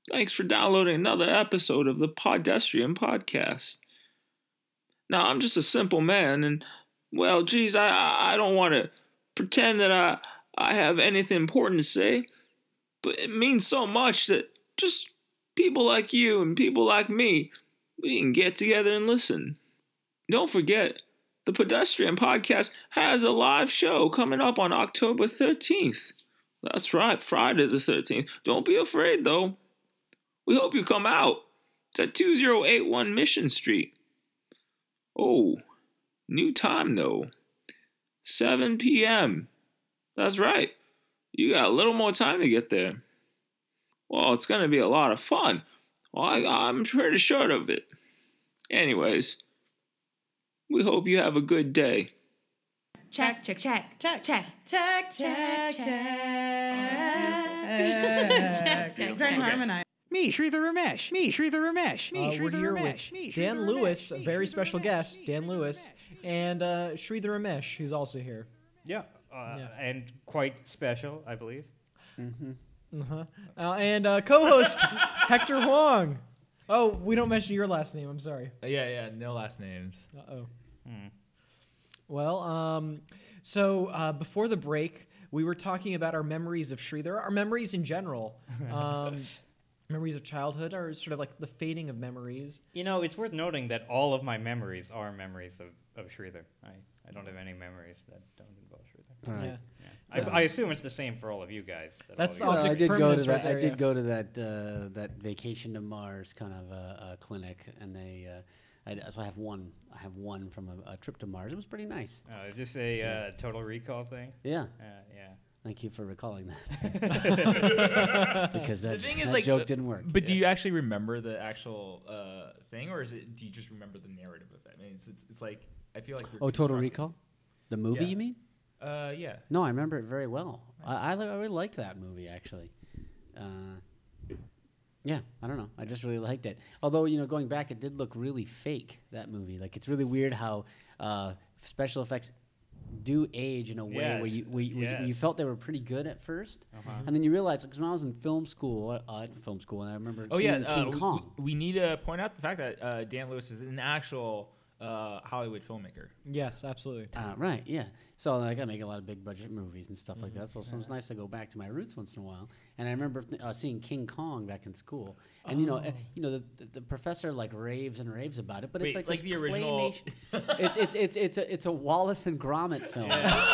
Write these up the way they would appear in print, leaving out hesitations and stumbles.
Thanks for downloading another episode of the Podestrian Podcast. Now, I'm just a simple man, and, well, geez, I don't want to pretend that I have anything important to say, but it means so much that just people like you and people like me, we can get together and listen. Don't forget, the Pedestrian Podcast has a live show coming up on October 13th. That's right, Friday the 13th. Don't be afraid, though. We hope you come out. It's at 2081 Mission Street. Oh, new time, though. 7 p.m. That's right. You got a little more time to get there. Well, it's going to be a lot of fun. Well, I'm pretty sure of it. Anyways, we hope you have a good day. Check, check, check, check, check, check, check, check. Very harmonized. Me, Sridhar Ramesh. Me, Sridhar Ramesh. Me, Sridhar We're here Ramesh. with Dan Lewis, a very special guest, Dan Lewis, and Sridhar Ramesh, who's also here. Yeah, and quite special, I believe. And co-host Hector Huang. Oh, we don't mention your last name. I'm sorry. Yeah, no last names. Uh-oh. Well, so before the break, we were talking about our memories of Sridhar, our memories in general. Memories of childhood are sort of like the fading of memories. You know, it's worth noting that all of my memories are memories of Sridhar. I don't have any memories that don't involve Sridhar. All right. Yeah. Yeah. I assume it's the same for all of you guys. That's all of you- all. I did go to Permanence that. right there, I did yeah. go to that vacation to Mars kind of clinic, and they. So I have one. I have one from a trip to Mars. It was pretty nice. Is this a Total Recall thing? Yeah. Yeah. Thank you for recalling that. Because that, The thing is, that like, joke didn't work. But do you actually remember the actual thing, or do you just remember the narrative of it? I mean, it's like I feel like. Oh, Total Recall, the movie, Yeah. you mean? Yeah. No, I remember it very well. I really liked that movie, actually. Yeah, I don't know. I just really liked it. Although, going back, it did look really fake, that movie. Like, it's really weird how special effects do age in a way where you felt they were pretty good at first. And then you realize, because when I was in film school, and I remember seeing King Kong. We need to point out the fact that Dan Lewis is an actual Hollywood filmmaker. Yes, absolutely. Right, yeah. So I make a lot of big budget movies and stuff like that. So it's nice to go back to my roots once in a while. And I remember seeing King Kong back in school. And the professor like raves and raves about it, but Wait, it's like like this the original- claymation. it's a Wallace and Gromit film.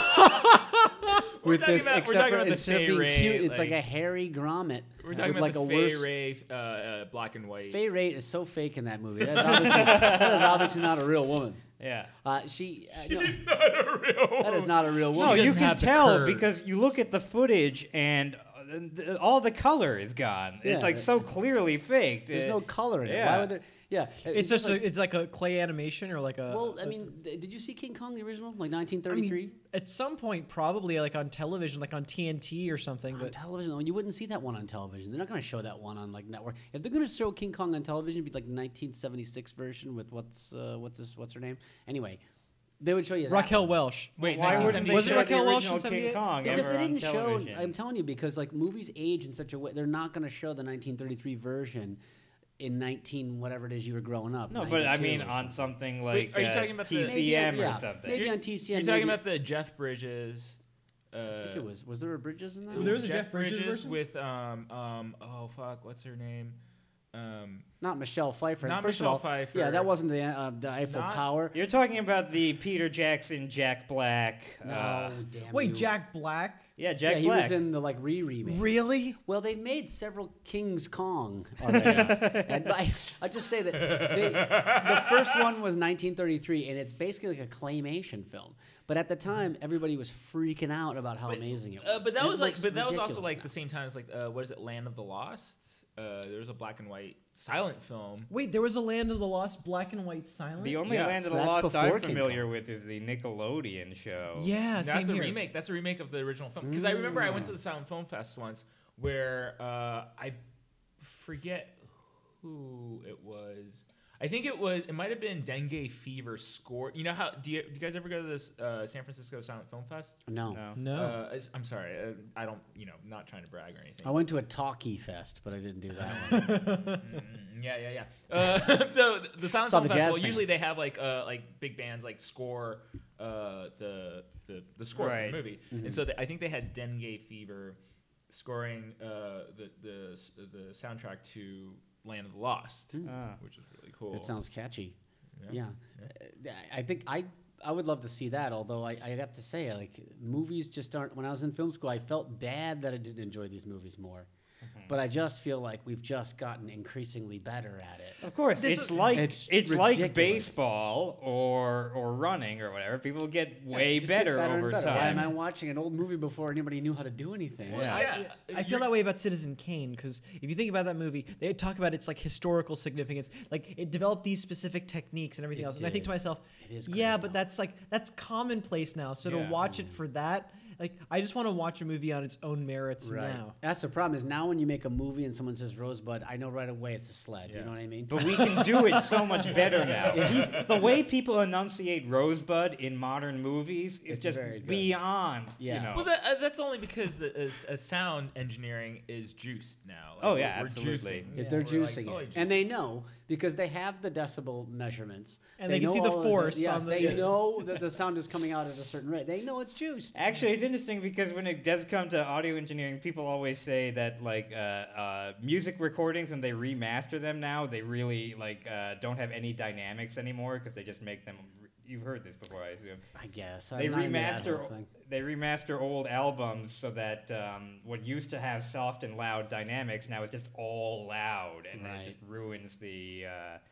We're With talking this, about- we're except talking for about the instead of Fay being Ray, cute, it's like like- a hairy Gromit. We're talking with about like the a Fay worse. Ray black and white. Fay Ray is so fake in that movie. That is obviously not a real woman. Yeah. She's Not a real. that is not a real woman. No, you doesn't can have the tell curves. because you look at the footage and all the color is gone. Yeah. It's like so clearly faked. There's no color in it. yeah. Why would there? Yeah, It's just it's like a clay animation or like a. Well, I mean, did you see King Kong the original, like 1933? At some point, probably like on television, like on TNT or something. On But television, no, you wouldn't see that one on television. They're not going to show that one on like network. If they're going to show King Kong on television, it'd be like the 1976 version with what's her name? Anyway, they would show you that Raquel one. Welch. Wait, Why wouldn't they Was it show Raquel the Welch in original King 78? Kong Because ever they on didn't show. television? I'm telling you, because like movies age in such a way, they're not going to show the 1933 version in 19 whatever it is you were growing up. No, but I 92 mean or on something. something like Wait, are you talking about the- TCM Maybe, or yeah, something. maybe on TCM. You're talking maybe- about the Jeff Bridges. I think it was. Was there a Bridges in that? There was a Jeff Bridges version? with oh fuck, what's her name? Not Michelle Pfeiffer. Not First Michelle of all, Pfeiffer. Yeah, that wasn't the Eiffel Not- Tower. You're talking about the Peter Jackson, Jack Black. No, damn Wait, you. Jack Black? Yeah, Jack Yeah, he Black. was in the like remake. Really? Well, they made several King's Kong already. And I just say that the first one was 1933, and it's basically like a claymation film. But at the time, everybody was freaking out about how amazing it was. But that It was like, looks but that was also ridiculous like now. the same time as like, what is it, Land of the Lost? There was a black and white silent film. Wait, there was a Land of the Lost black and white silent? The only Yeah, Land of so the that's Lost before I'm King familiar Kong. with is the Nickelodeon show. Yeah, That's same a here. remake. That's a remake of the original film. Because I remember I went to the Silent Film Fest once where I forget who it was. I think it might have been Dengue Fever score. You know how do you guys ever go to this San Francisco Silent Film Fest? No. I'm sorry, I don't. Not trying to brag or anything. I went to a Talkie Fest, but I didn't do that one. Yeah. So the Silent Saw Film the jazz Festival singer. usually they have like big bands like score the score for the movie, and so I think they had Dengue Fever scoring the soundtrack to Land of the Lost, which is really cool. It sounds catchy. Yeah. I think I would love to see that. Although I have to say, like, movies just aren't. When I was in film school, I felt bad that I didn't enjoy these movies more. But I just feel like we've just gotten increasingly better at it. Of course, it's like ridiculous. baseball or running or whatever. People get way Just get better and over better. Why am I time. watching an old movie before anybody knew how to do anything? I feel that way about Citizen Kane because if you think about that movie, they talk about its like historical significance, like it developed these specific techniques and everything else. And I think to myself, yeah, but that's commonplace now. So to watch it for that, like I just want to watch a movie on its own merits now. That's the problem. Is now when you make a movie and someone says Rosebud, I know right away it's a sled. You know what I mean? But we can do it so much better now. The way people enunciate Rosebud in modern movies is just beyond. Yeah. You know. Well, that's only because a sound engineering is juiced now. Like, we're absolutely. juicing. They're juicing it, and they know because they have the decibel measurements, and they can see the force. They know that the sound is coming out at a certain rate. They know it's juiced. Actually, it's interesting because when it does come to audio engineering, people always say that like music recordings when they remaster them now, they really don't have any dynamics anymore because they just make them. You've heard this before, I assume. I guess they remaster old albums so that what used to have soft and loud dynamics now is just all loud, and it just ruins the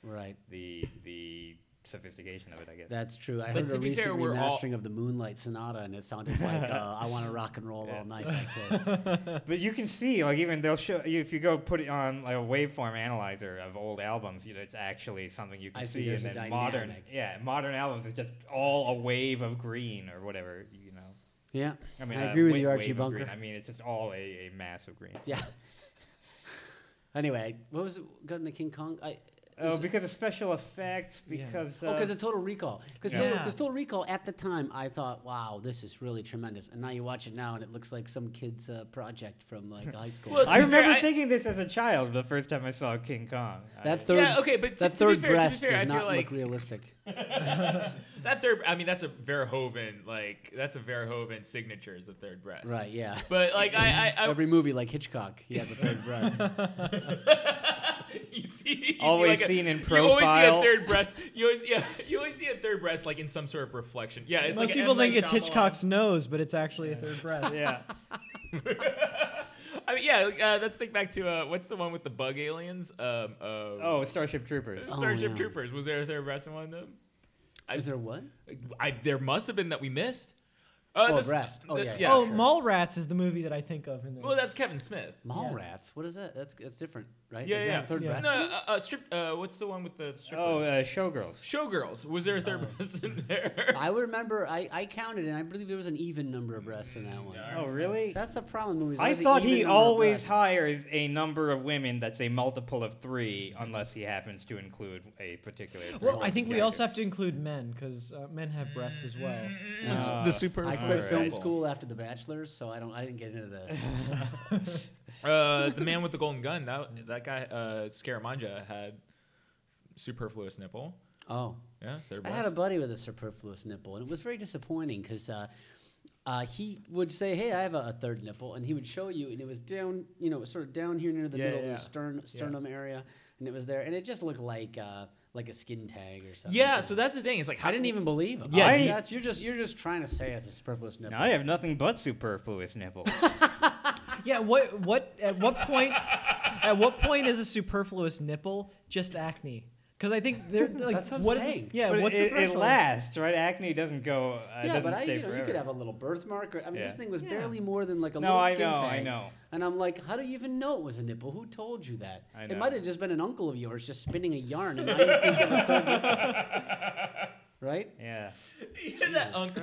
sophistication of it, I guess. That's true. I heard a recent remastering of the Moonlight Sonata, and it sounded like I want to rock and roll all night like this. But you can see, like, even they'll show you if you go put it on like a waveform analyzer of old albums, it's actually something you can see. And then modern albums is just all a wave of green or whatever, Yeah, I mean, I agree with you, Archie wave of Bunker. green. I mean, it's just all a mass of green. Yeah. Anyway, what was it? Got into King Kong? Because of special effects, because... because of Total Recall. Because Total Recall, at the time, I thought, wow, this is really tremendous. And now you watch it now, and it looks like some kid's project from, like, high school. Well, I remember thinking this as a child the first time I saw King Kong. That third breast does not look realistic. That third, I mean, that's a Verhoeven signature is the third breast. Right, yeah. But, like, I every movie, like Hitchcock, he had the third breast. You see seen in profile. You always see a third breast. You always see a third breast like in some sort of reflection. Yeah, it's most people think it's Hitchcock's nose, but it's actually a third breast. Yeah. I mean, let's think back to what's the one with the bug aliens? Starship Troopers. Starship Troopers. Was there a third breast in one of them? Is there what? There must have been that we missed. Breast. Yeah. Sure. Mallrats is the movie that I think of. Well, that's Kevin Smith. Mallrats? What is that? That's different, right? Yeah, Does that have a third breast? No, what's the one with the stripper? Showgirls. Showgirls. Was there a third breast in there? I remember, I counted, and I believe there was an even number of breasts in that one. Oh, really? That's the problem with movies. I thought he always hires a number of women that's a multiple of 3, unless he happens to include a particular... Well, I think we also have to include men, because men have breasts as well. The super... I quit film school after The Bachelors, so I didn't get into this. The man with the golden gun, that guy, Scaramanga, had superfluous nipple. Oh. Yeah, third I breast. had a buddy with a superfluous nipple, and it was very disappointing because he would say, "Hey, I have a third nipple," and he would show you, and it was down, sort of down here near the middle of the sternum area, and it was there, and it just looked like a skin tag or something. Yeah, so that's the thing. It's like I didn't even believe him. Yeah, you're just trying to say it's a superfluous nipple. Now I have nothing but superfluous nipples. Yeah, at what point is a superfluous nipple just acne? Because I think they're like, that's what I'm saying. But what's the threshold? It lasts, right? Acne doesn't go. But stay you forever. could have a little birthmark. This thing was barely more than like a No, little I skin know, tag. I know. And I'm like, how do you even know it was a nipple? Who told you that? I know. It might have just been an uncle of yours just spinning a yarn, and now you think of a third nipple. Right? Yeah. That uncle.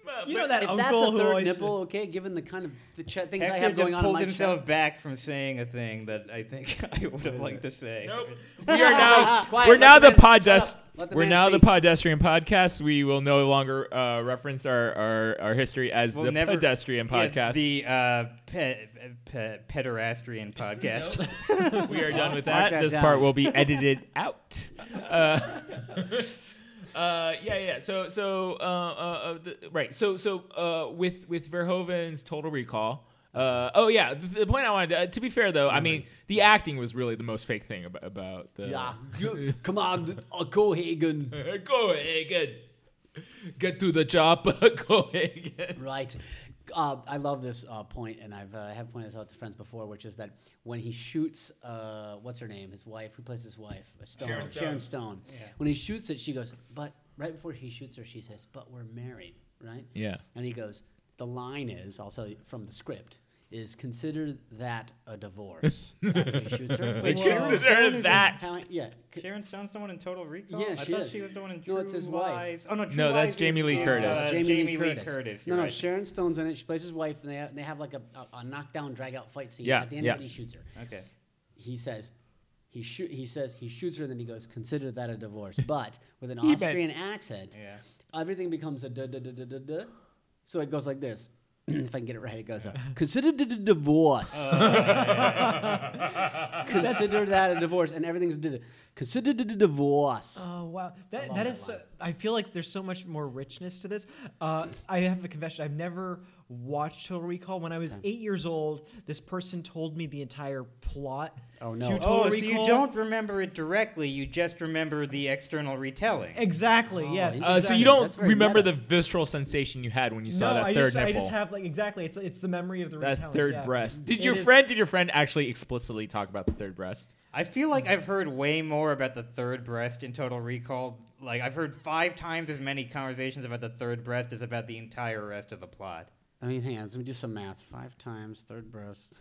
You know that if uncle that's a who third always nipple, okay, given the kind of things I Hector have going just on in pulled my himself chest. back from saying a thing that I think I would have liked to say. Nope. We are now. Quiet, We're let now the the man- shut podcast. up. Let the We're man now the speak. Podestrian Podcast. We will no longer reference our history as We'll the never- Pedestrian Podcast. The Pederastrian Podcast. We are done with Mark that. that This down. part will be edited out. Yeah. Right. So with Verhoeven's Total Recall. The point I wanted to be fair though, I mean the acting was really the most fake thing about the. Yeah, come on, go Hagen. Go Hagen. Get to the job. Go Hagen. Right. I love this point, and I have pointed this out to friends before, which is that when he shoots, what's her name, his wife, who plays his wife, Sharon Stone. Yeah. When he shoots it, she goes, but right before he shoots her, she says, but we're married, right? Yeah. And he goes, the line is, also from the script, is consider that a divorce. After he shoots her. Wait, Well, Sharon Stone Consider is that. yeah. Sharon Stone's the one in Total Recall? Yeah, I she thought is. she was the one in No, True it's his wife. Lies. Oh, no, True No, that's Lies Jamie Lee is, Curtis. Jamie Lee Curtis. No, you're no, right. Sharon Stone's in it. She plays his wife, and they have like a knockdown, drag-out fight scene. Yeah, At the end yeah. of it, he shoots her. Okay. He says he shoots her, and then he goes, consider that a divorce. But with an He meant- Austrian accent, Yeah. everything becomes a da da da da da da. So it goes like this. If I can get it right, it goes, consider the divorce. Consider that a divorce, and everything's consider the divorce. Oh wow, that that is. line. I feel like there's so much more richness to this. I have a confession. I've never watched Total Recall. When I was 8 years old, this person told me the entire plot. Oh, no. To Oh, Total Oh, so Recall. you don't remember it directly. You just remember the external retelling. Exactly. Yes. he's- So exactly. you don't That's very remember meta. the visceral sensation you had when you saw No, that I third just, nipple. I just have like exactly. It's the memory of the that retelling. third yeah. breast. Did It your is- friend actually explicitly talk about the third breast? I feel like I've heard way more about the third breast in Total Recall. Like, I've heard 5 times as many conversations about the third breast as about the entire rest of the plot. I mean, hang on. Let me do some math. 5 times third breast.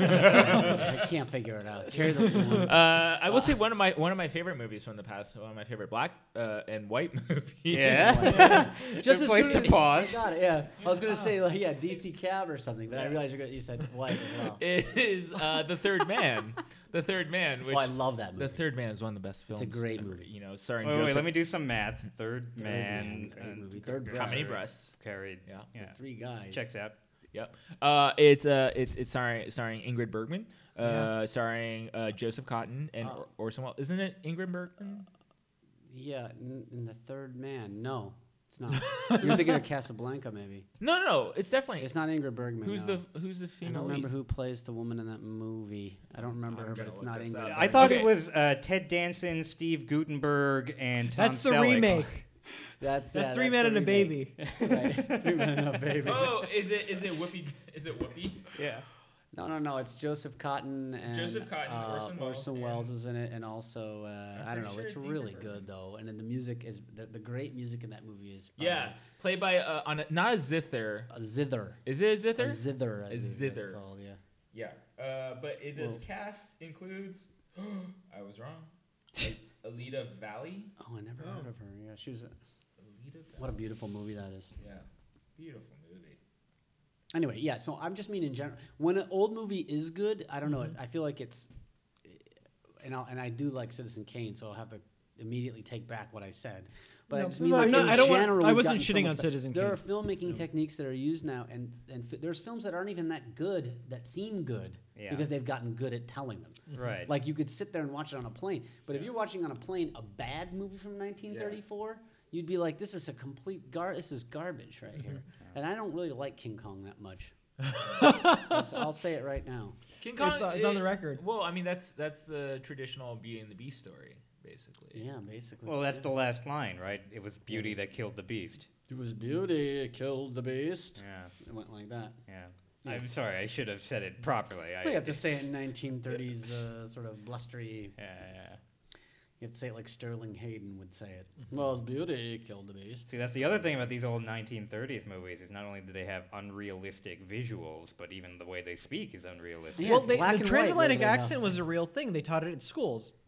I can't figure it out. Carry the one. I will say one of my favorite movies from the past. One of my favorite black and white movies. Yeah? Just Good as place soon to as- pause. I got it. Yeah, I was gonna say like DC Cab or something, but I realized you said white as well. Is The Third Man. The Third Man. Which Oh, I love that movie. The Third Man is one of the best films. a great ever, movie. You know, starring Wait, Joseph. let me do some math. Third Man. great movie. Third How many breast. breasts? Carried. Yeah. 3 guys. Checks out. Yep. It's starring Ingrid Bergman, starring Joseph Cotton and Orson Welles. Isn't it Ingrid Bergman? Yeah, in The Third Man. No, it's not. You're thinking of Casablanca, maybe. No. It's definitely. It's not Ingrid Bergman. Who's no. the I female? don't remember lead? who plays the woman in that movie. I don't remember her, but gonna it's look not this Ingrid. up. I thought Okay. it was Ted Danson, Steve Gutenberg, and Tom That's the Selleck. remake. That's 3 Men and a Baby. Right. 3 Men and a Baby. Oh, is it Whoopi? Is it Whoopi? Yeah. No. It's Joseph Cotton and Joseph Cotton, Orson Welles, is in it, and also I don't know. pretty sure It's it's really Ingrid good though, and then the music is the great music in that movie is Yeah, played by not a zither. a zither. Is it a A zither? zither. I think that's zither. called, yeah. Yeah. But this Whoa. cast includes. I was wrong. Alita Valley. Oh, I never heard of her. Yeah, she was. Alita Valley. What a beautiful movie that is. Yeah, beautiful movie. Anyway, yeah. So I'm just mean in general. When an old movie is good, I don't know. I feel like it's, and I do like Citizen Kane, so I'll have to immediately take back what I said. But I No, just mean no, like no, in I don't want- general, I we've wasn't gotten so shitting much on better. Citizen There Kane. are filmmaking techniques that are used now, and there's films that aren't even that good that seem good Yeah. because they've gotten good at telling them. Right. Like you could sit there and watch it on a plane, but if you're watching on a plane a bad movie from 1934, you'd be like, "This is a complete this is garbage right here." And I don't really like King Kong that much. I'll say it right now. King Kong. It's on the record. Well, I mean that's the traditional Beauty and the Beast story, basically. Yeah, basically. Well, that's the last line, right? It was beauty that killed the beast. It was beauty killed the beast. Yeah. It went like that. Yeah. Yeah. I'm sorry. I should have said it properly. Well, you have to say it in 1930s sort of blustery. Yeah. You have to say it like Sterling Hayden would say it. Well, it's beauty killed the beast. See, that's the other thing about these old 1930s movies is not only do they have unrealistic visuals, but even the way they speak is unrealistic. Yeah, Well, it's black the and white, transatlantic weirdly accent enough. was a real thing. They taught it at schools.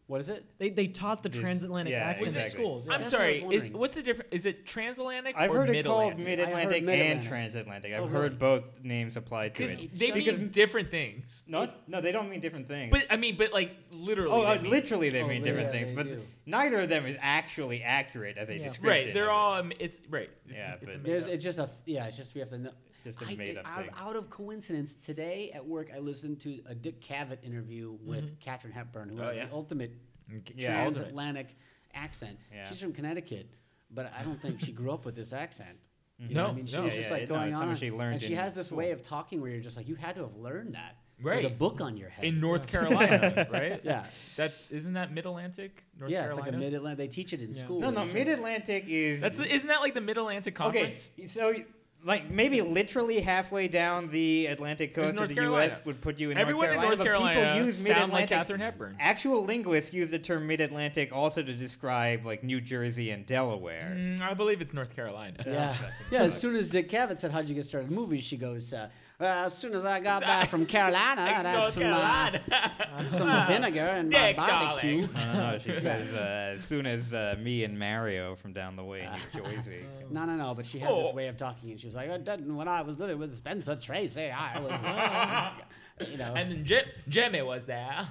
What is it? They taught the transatlantic accent in schools. Yeah. I'm sorry. What's the difference? Is it transatlantic I've or heard it called mid-Atlantic? mid-Atlantic and mid-Atlantic. transatlantic. I've Oh, heard really? both names applied to it. They mean different things. No, they don't mean different things. But like literally. Literally they mean different yeah, things. they But do. neither of them is actually accurate as a description. Right. They're of it. all. It's right. Yeah, but It's just we have to know. Just a made-up thing. Out of coincidence, today at work I listened to a Dick Cavett interview with Katharine Hepburn, who has the ultimate transatlantic accent. Yeah. She's from Connecticut, but I don't think she grew up with this accent. You No, know what I mean, she no. was just like it's going something on, she learned and she in has this school. way of talking where you're just like, you had to have learned that Right. with a book on your head. in North Carolina, right? Yeah. Isn't that Mid-Atlantic? North Yeah, Carolina? it's like a mid-Atlantic. They teach it in school. No, It's mid-Atlantic is... Isn't that like the Mid-Atlantic Conference? Okay, so like maybe literally halfway down the Atlantic coast of North the Carolina. U.S. would put you in Everyone North in Carolina. North Carolina but people use sound like mid-Atlantic. Katharine Hepburn. Actual linguists use the term mid-Atlantic also to describe like New Jersey and Delaware. I believe it's North Carolina. Yeah. Yeah, as soon as Dick Cavett said, "How'd you get started in movies?" She goes, "As soon as I got back from Carolina, I had North Carolina. some vinegar and my Dick, barbecue." No, she says as soon as me and Mario from down the way in New Jersey. No, but she had this way of talking, and she was like, "When I was living with Spencer Tracy, I was, you know." And then Jimmy was there.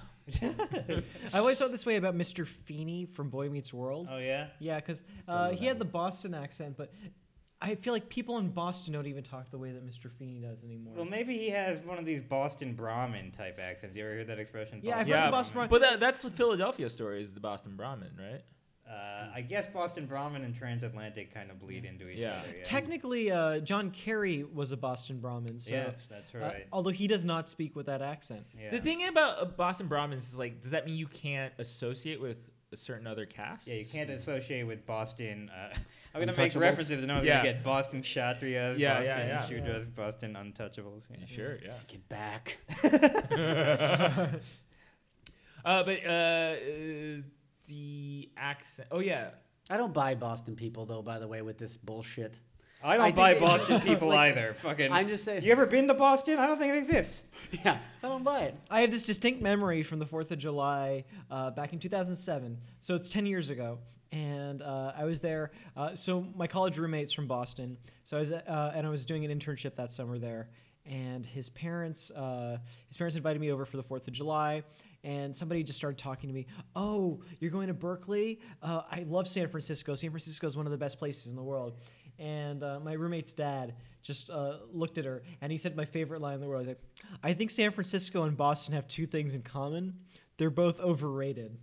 I always felt this way about Mr. Feeney from Boy Meets World. Oh yeah. Yeah, because he had the Boston accent, but I feel like people in Boston don't even talk the way that Mr. Feeney does anymore. Well, maybe he has one of these Boston Brahmin type accents. You ever heard that expression? Yeah, I've Boston heard the Boston Brahmin. But that's the Philadelphia story, is the Boston Brahmin, right? I guess Boston Brahmin and transatlantic kind of bleed into each other. Yeah. Technically, John Kerry was a Boston Brahmin. So, Yes, that's right. although he does not speak with that accent. Yeah. The thing about Boston Brahmins is like, does that mean you can't associate with a certain other cast? Yeah, you can't associate with Boston. I'm going to make Untouchables? references, and I'm Yeah. going to get Boston Kshatriyas, Yeah, Boston yeah. Shudras, Boston Untouchables. Yeah. Sure, yeah. Get back. The accent. Oh yeah. I don't buy Boston people, though, by the way, with this bullshit. I I don't think buy it- Boston people like, either. Fucking. I'm just saying. You ever been to Boston? I don't think it exists. Yeah, I don't buy it. I have this distinct memory from the 4th of July back in 2007. So it's 10 years ago. And I was there. So my college roommate's from Boston. So I was doing an internship that summer there. And his parents invited me over for the 4th of July. And somebody just started talking to me. "Oh, you're going to Berkeley? I love San Francisco. San Francisco is one of the best places in the world." And my roommate's dad just looked at her, and he said my favorite line in the world. He's like, "I think San Francisco and Boston have two things in common. They're both overrated."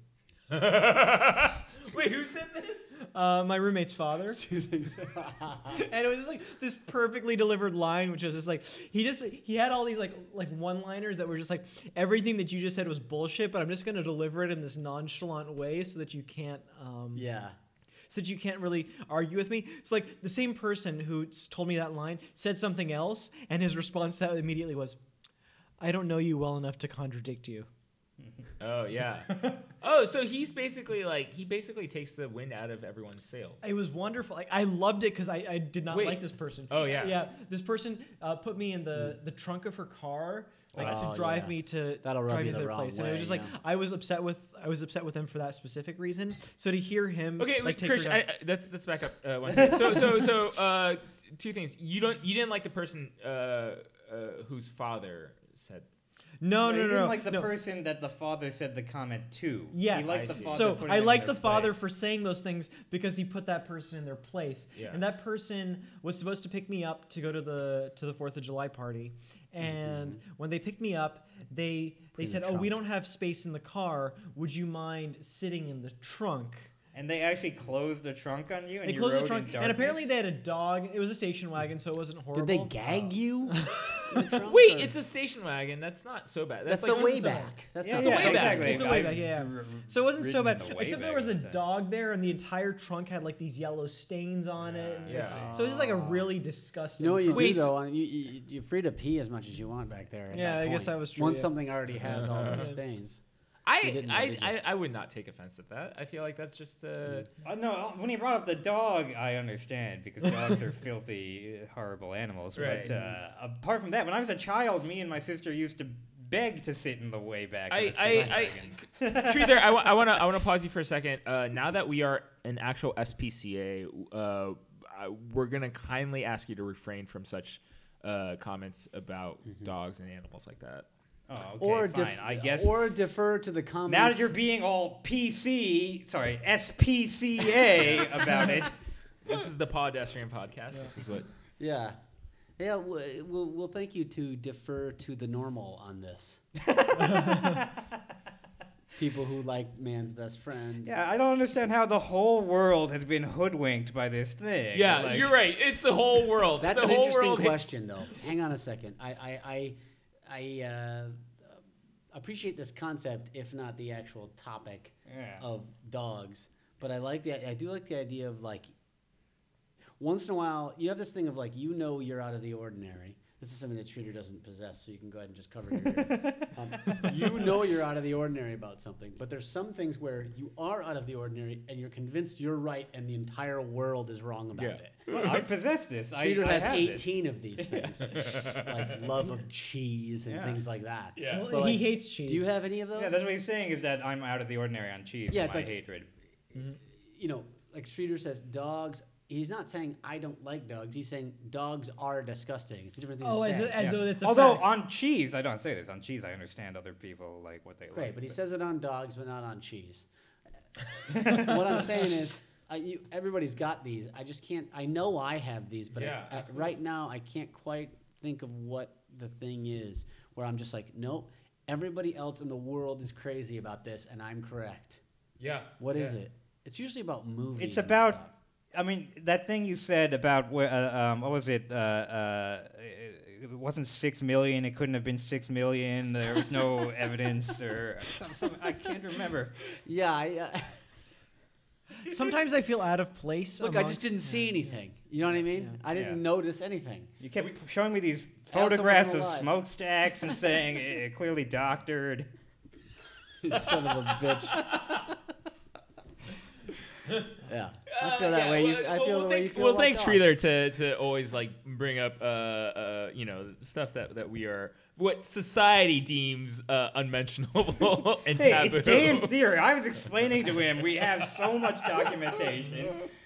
Wait, who said this? My roommate's father. And it was just like this perfectly delivered line, which was just like he had all these like one-liners that were just like, everything that you just said was bullshit, but I'm just gonna deliver it in this nonchalant way so that you can't so that you can't really argue with me. So like the same person who told me that line said something else, and his response to that immediately was, "I don't know you well enough to contradict you." Oh yeah. Oh, so he basically takes the wind out of everyone's sails. It was wonderful. Like, I loved it because I did not Wait. like this person. Oh, yeah. Yeah. This person put me in the trunk of her car, to drive me to That'll rub drive you me to the their wrong place. And it was way, just like yeah. I was upset with them for that specific reason. So to hear him Okay, like take Krish, her down, let's back up one second. So two things. You didn't like the person whose father said. No. He didn't like the no. person that the father said the comment to. Yes. He liked the father So putting I them in like the their father place. for saying those things because he put that person in their place. Yeah. And that person was supposed to pick me up to go to the 4th of July party. And when they picked me up, they said, "Oh, we don't have space in the car. Would you mind sitting in the trunk?" And they actually closed the trunk on you. And They you closed the rode trunk, in and apparently darkness? they had a dog. It was a station wagon, so it wasn't horrible. Did they gag you? in the trunk, Wait, or- it's a station wagon. That's not so bad. That's like the way so bad. back. That's Yeah, not It's a so way bad. back. exactly. It's a way I've back, yeah. dr- So it wasn't so ridden bad, the way except there back was a all the time. dog there, and the entire trunk had like these yellow stains on it. And Yeah. So it was just like a really disgusting. You know what you trunk. Wait, do though? You're free to pee as much as you want back there. at Yeah, that I guess point. that was true, Once yeah. something already has all those stains. You didn't know, did you? I would not take offense at that. I feel like that's just No, when he brought up the dog, I understand because dogs are filthy, horrible animals. Right. But apart from that, when I was a child, me and my sister used to beg to sit in the way back. Sridhar, I want to pause you for a second. Now that we are an actual SPCA, we're gonna kindly ask you to refrain from such comments about dogs and animals like that. Oh, okay, fine. I guess. Or defer to the comments. Now that you're being all SPCA about it. This is the Podestrian podcast. Yeah. This is what. Yeah. Yeah, we'll thank you to defer to the normal on this. People who like man's best friend. Yeah, I don't understand how the whole world has been hoodwinked by this thing. Yeah, you're right. It's the whole world. That's the an whole interesting world question, though. Hang on a second. I appreciate this concept, if not the actual topic of dogs. But I do like the idea of, like, once in a while, you have this thing of, like, you're out of the ordinary. This is something that Sridhar doesn't possess, so you can go ahead and just cover your ear. You're out of the ordinary about something, but there's some things where you are out of the ordinary and you're convinced you're right and the entire world is wrong about it. Well, I possess this. Sridhar has 18 of these things, like love of cheese and things like that. Yeah. Well, but, like, he hates cheese. Do you have any of those? Yeah, that's what he's saying, is that I'm out of the ordinary on cheese. Yeah, it's my like hatred. You know, like Sridhar says, dogs. He's not saying I don't like dogs. He's saying dogs are disgusting. It's a different thing to say. As though it's a Although fact. on cheese, I don't say this. On cheese, I understand other people like what they like. Great, but he says it on dogs, but not on cheese. What I'm saying is, everybody's got these. I just can't. I know I have these, but right now I can't quite think of what the thing is where I'm just like, nope. Everybody else in the world is crazy about this, and I'm correct. Yeah. What is it? It's usually about movies. It's about. I mean, that thing you said about what was it? It wasn't 6 million. It couldn't have been 6 million. There was no evidence, or something. I can't remember. Yeah. Sometimes I feel out of place. Look, I just didn't see anything. You know what I mean? I didn't notice anything. You kept showing me these photographs of smokestacks and saying clearly doctored. Son of a bitch. Yeah, I feel that way. I feel the way you feel. Well, thanks, Sridhar, to always like bring up stuff that we are what society deems unmentionable and taboo. Hey, it's Dan's theory. I was explaining to him we have so much documentation.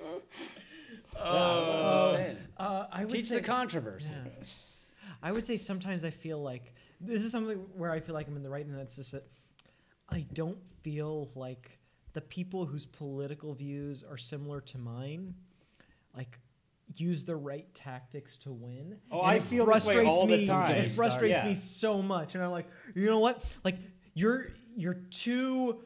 I'm just saying. I would Teach say, the controversy. Yeah. I would say sometimes I feel like this is something where I feel like I'm in the right, and that's just that I don't feel like the people whose political views are similar to mine, like, use the right tactics to win. Oh, and I feel this way all the time. It frustrates me so much, and I'm like, you know what? Like, you're too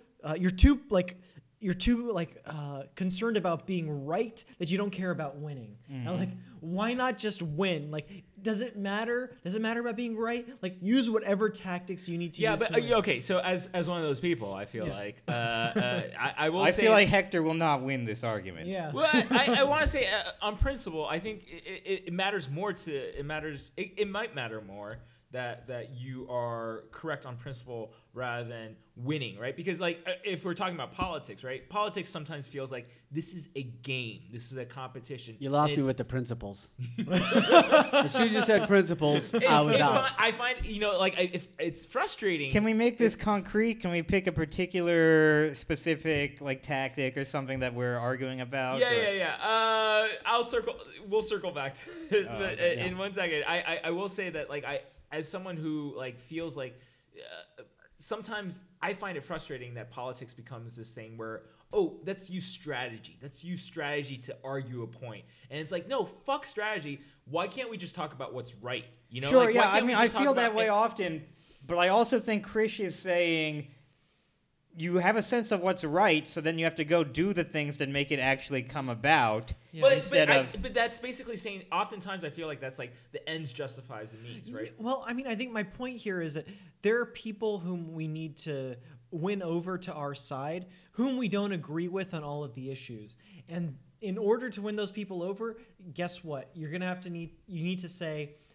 concerned about being right that you don't care about winning. And I'm like, why not just win? Like, does it matter? Does it matter about being right? Like, use whatever tactics you need to use. Yeah, but okay. So as one of those people, I feel like I will. I feel like Hector will not win this argument. Yeah. Well, I want to say on principle, I think it matters more to it matters. It might matter more that you are correct on principle rather than winning, right? Because, like, if we're talking about politics, right? Politics sometimes feels like this is a game. This is a competition. You lost me with the principles. As soon as you said principles, I was out. I find, like, if it's frustrating. Can we make this concrete? Can we pick a particular specific, like, tactic or something that we're arguing about? Yeah. We'll circle back to this in 1 second. I will say that, like, as someone who, like, feels like sometimes I find it frustrating that politics becomes this thing where, let's use strategy. Let's use strategy to argue a point. And it's like, no, fuck strategy. Why can't we just talk about what's right? Sure, like, yeah. I mean, I feel that way often, but I also think Krish is saying you have a sense of what's right, so then you have to go do the things that make it actually come about. Yeah. But that's basically saying oftentimes I feel like that's like the ends justifies the means, right? Well, I mean, I think my point here is that there are people whom we need to win over to our side, whom we don't agree with on all of the issues. And in order to win those people over, guess what? You need to say,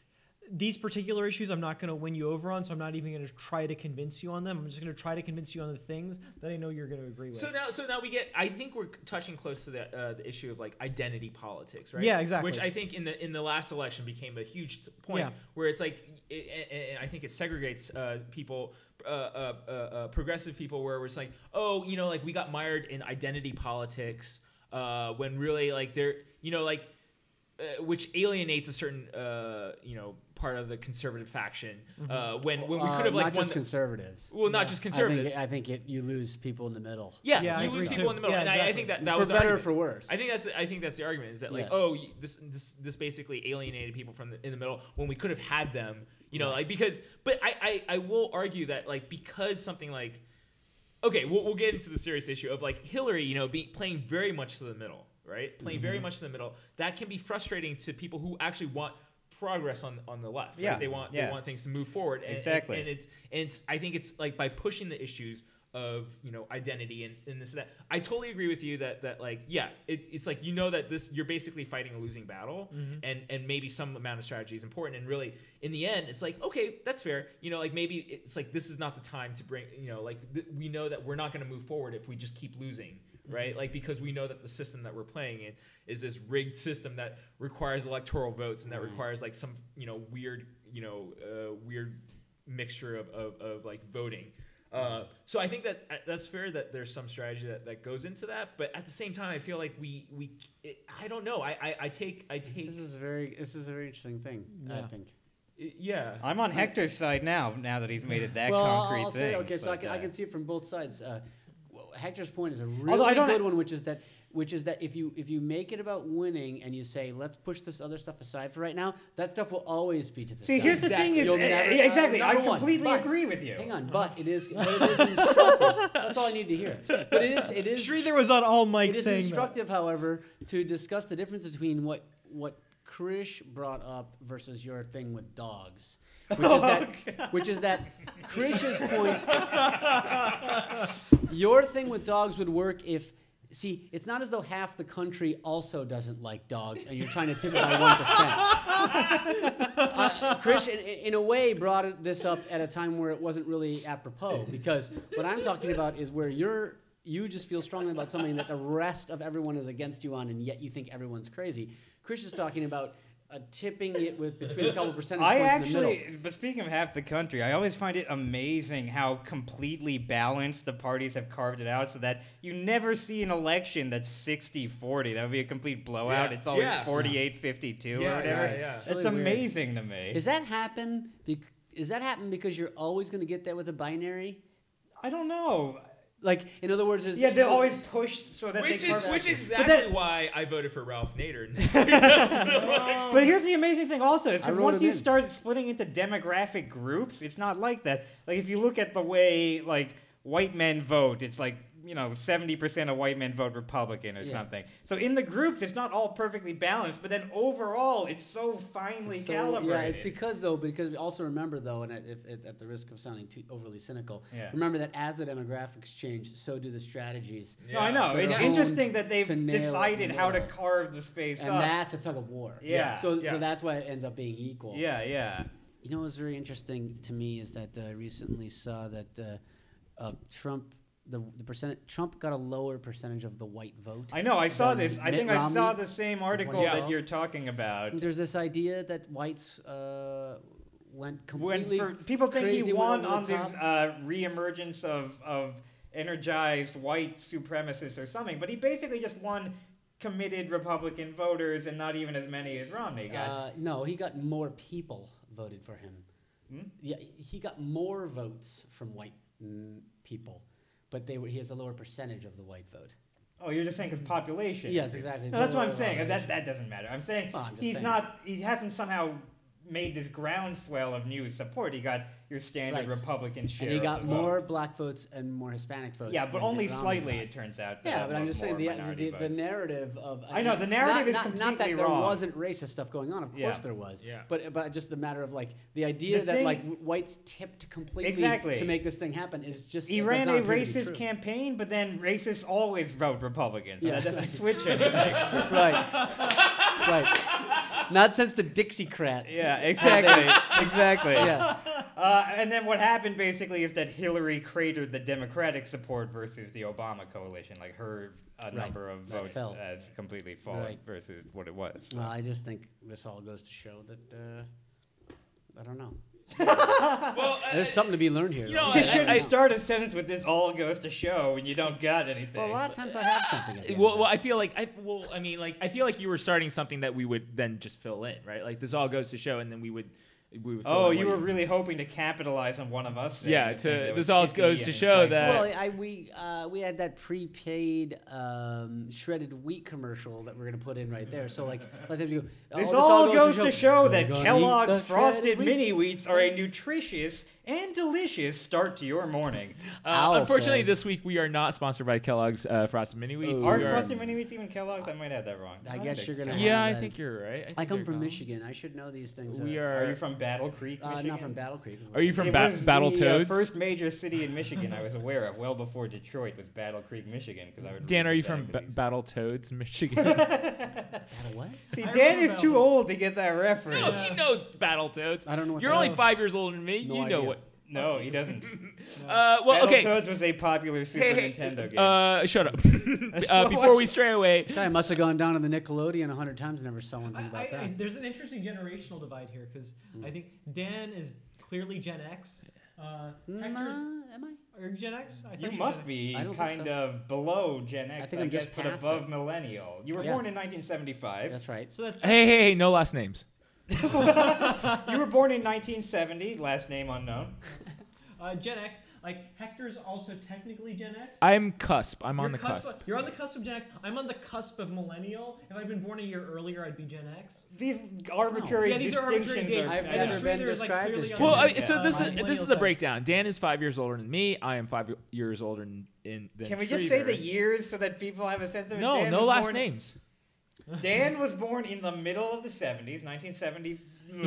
these particular issues I'm not going to win you over on, so I'm not even going to try to convince you on them. I'm just going to try to convince you on the things that I know you're going to agree with. So now we get. I think we're touching close to the issue of like identity politics, right? Yeah, exactly. Which I think in the last election became a huge point where it's like, and I think it segregates people, progressive people, where it's like, oh, like we got mired in identity politics when really like they're, which alienates a certain part of the conservative faction when we could have like not just conservatives. Well, not just conservatives. I think you lose people in the middle. Yeah, you lose people in the middle, and exactly. I think that for was better or for worse. I think that's the argument is that like this basically alienated people in the middle when we could have had them, like because. But I will argue that like because something like, okay, we'll get into the serious issue of like Hillary, playing very much to the middle. Right, playing very much in the middle. That can be frustrating to people who actually want progress on the left. Right? They want things to move forward. Exactly. And it's I think it's like by pushing the issues of identity and this and that. I totally agree with you that like it's like that this you're basically fighting a losing battle and maybe some amount of strategy is important and really in the end it's like okay that's fair like maybe it's like this is not the time to bring we know that we're not going to move forward if we just keep losing. Right, like because we know that the system that we're playing in is this rigged system that requires electoral votes and that requires like some weird weird mixture of like voting. So I think that's fair that there's some strategy that goes into that, but at the same time I feel like I don't know. I take. This is a very interesting thing. I think. Yeah, I'm on Hector's side now that he's made it that well, concrete I'll thing. Say, okay, so I can see it from both sides. Hector's point is a really good one, which is that if you make it about winning and you say let's push this other stuff aside for right now, that stuff will always be to the side. Here's the thing is exactly. I completely agree with you. Hang on, but it is instructive. That's all I need to hear. But it is. Sridhar was on all mics. It is instructive, however, to discuss the difference between what Krish brought up versus your thing with dogs. Which is that Krish's point. Your thing with dogs would work if. See, it's not as though half the country also doesn't like dogs, and you're trying to tip it by 1%. Krish, in a way, brought this up at a time where it wasn't really apropos, because what I'm talking about is where you just feel strongly about something that the rest of everyone is against you on, and yet you think everyone's crazy. Krish is talking about tipping it between a couple percentage points in the middle. But speaking of half the country, I always find it amazing how completely balanced the parties have carved it out so that you never see an election that's 60-40. That would be a complete blowout. It's always 48-52 or whatever. It's really amazing to me. Does that happen? Is that happen because you're always going to get that with a binary? I don't know. Like, in other words, they'll always push so that which is exactly why I voted for Ralph Nader. But here's the amazing thing also, is because once you start splitting into demographic groups, it's not like that. Like, if you look at the way, like, white men vote, it's like, 70% of white men vote Republican or something. So in the groups, it's not all perfectly balanced, but then overall, it's so finely calibrated. Yeah, it's because also remember, though, and at the risk of sounding too overly cynical, remember that as the demographics change, so do the strategies. Yeah. No, I know. It's interesting that they've decided how to carve the space up. And that's a tug of war. Yeah. So that's why it ends up being equal. Yeah. What was very interesting to me is that I recently saw that Trump... The percentage Trump got a lower percentage of the white vote. I know. I saw this. I think I saw the same article that you're talking about. There's this idea that whites went completely. People think he won on this reemergence of energized white supremacists or something, but he basically just won committed Republican voters and not even as many as Romney got. No, he got more people voted for him. Yeah, he got more votes from white people. But he has a lower percentage of the white vote. Oh, you're just saying because population. Yes, exactly. No, that's what I'm saying. That doesn't matter. I'm saying he hasn't somehow made this groundswell of new support. He got your standard Republican share. And he got more black votes and more Hispanic votes. Yeah, but only slightly, it turns out. Yeah, but I'm just saying the narrative of... I know, the narrative is completely wrong. Not that there wasn't racist stuff going on. Of course there was. Yeah. But just the matter of, like, the idea that, like, whites tipped completely to make this thing happen is just... He ran a racist campaign, but then racists always vote Republican. So that doesn't switch anything. Right. Not since the Dixiecrats. Yeah, exactly. Exactly. Yeah. And then what happened basically is that Hillary cratered the Democratic support versus the Obama coalition. Like her number of That votes fell. has completely fallen Right. versus what it was. Well, I just think this all goes to show that I don't know. Well, There's something to be learned here. you know, though. You shouldn't start a sentence with "this all goes to show" when you don't got anything. Well, a lot of times I have something. At the end Well, of well, it. I feel like I feel like you were starting something that we would then just fill in, right? Like this all goes to show, and then we would fill Oh, in you what were really hoping to capitalize on one of us. saying Yeah, the thing that was this all pithy goes to and show insightful. that- Well, we had that prepaid shredded wheat commercial that we're gonna put in right there. So like, let them go. This "Oh, all goes to show We're that gonna eat Kellogg's the Frosted shredded wheat." Mini Wheats are a nutritious and delicious start to your morning. I'll Unfortunately, say- this week we are not sponsored by Kellogg's Frosted Mini Wheats. Ooh. Are We are- Frosted Mini Wheats even Kellogg's? I might have that wrong. I guess you're gonna. Yeah, have I that. think you're right. I think come you're from wrong. Michigan. I should know these things. We Are are. you from Battle Creek, Michigan? not from Battle Creek. Are you from It was Battle the Toads? first major city in Michigan I was aware of, well before Detroit, was Battle Creek, Michigan. Because I would. Dan, read are you the from back of these. Battle Toads, Michigan? Battle what? See, I Dan remember is too Battle- old to get that reference. No, he knows Battle Toads. I don't know what You're that only is. 5 years older than me. No you know idea. what? No, he doesn't. Well, okay. Battletoads was a popular Super Hey, Nintendo game. Shut up. Before we stray away, I must have gone down to the Nickelodeon 100 times and never saw one thing about that. There's an interesting generational divide here because I think Dan is clearly Gen X. Hector's, Am I? are you Gen X? I thought You were must Gen be I don't think kind so. of below Gen X. I think I'm guess, just but past above it. millennial. You were Yeah. born in 1975. That's right. X. So that's hey, no last names. You were born in 1970. Last name unknown. Gen X. Like Hector's also technically Gen X. I'm cusp. I'm You're on the cusp. You're on the cusp of Gen X. I'm on the cusp of millennial. If I'd been born a year earlier, I'd be Gen X. These arbitrary Yeah, these are arbitrary distinctions dates. are. I've And never I'm been there's, described clearly as on Well, the- Gen X. so this my is millennial the side. breakdown. Dan is 5 years older than me. I am 5 years older than Can we just say the years so that people have a sense of it? No, Dan no was last born- names. Dan was born in the middle of the 70s, 1970.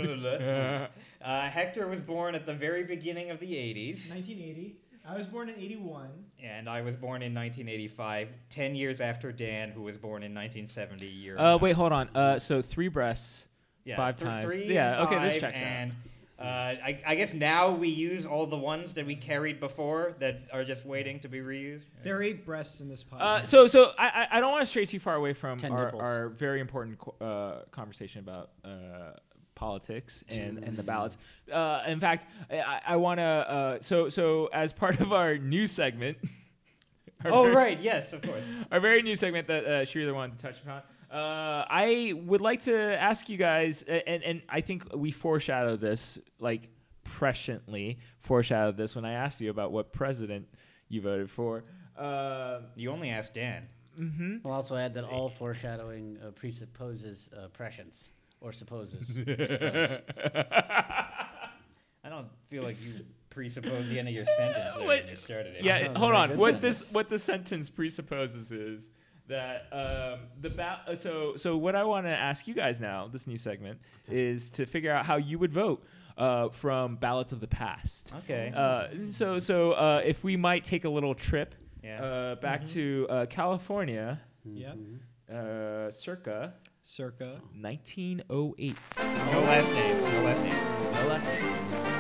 Hector was born at the very beginning of the 80s. 1980. I was born in 81. And I was born in 1985, 10 years after Dan, who was born in 1970. Wait, hold on. So 3 breasts, Yeah, 5 times. Three Yeah, and okay, this five, checks out. and, I guess now we use all the ones that we carried before that are just waiting to be reused. There are 8 breasts in this pot. So I don't want to stray too far away from 10 nipples. our very important conversation about politics and the ballots. In fact, I want to. So as part of our new segment. Right, yes, of course. Our very new segment that Shrila wanted to touch upon. I would like to ask you guys, and I think we foreshadowed this, like presciently foreshadowed this when I asked you about what president you voted for. You only asked Dan. We'll also add that all foreshadowing presupposes prescience, or supposes. I suppose. I don't feel like you presupposed the end of your sentence there when you started it. Yeah, That was a hold very on. good What sentence. the sentence presupposes is that So what I want to ask you guys now, this new segment, is to figure out how you would vote from ballots of the past. Okay. So if we might take a little trip back to California, yeah. circa Circa. 1908. No last names. No last names. No last names.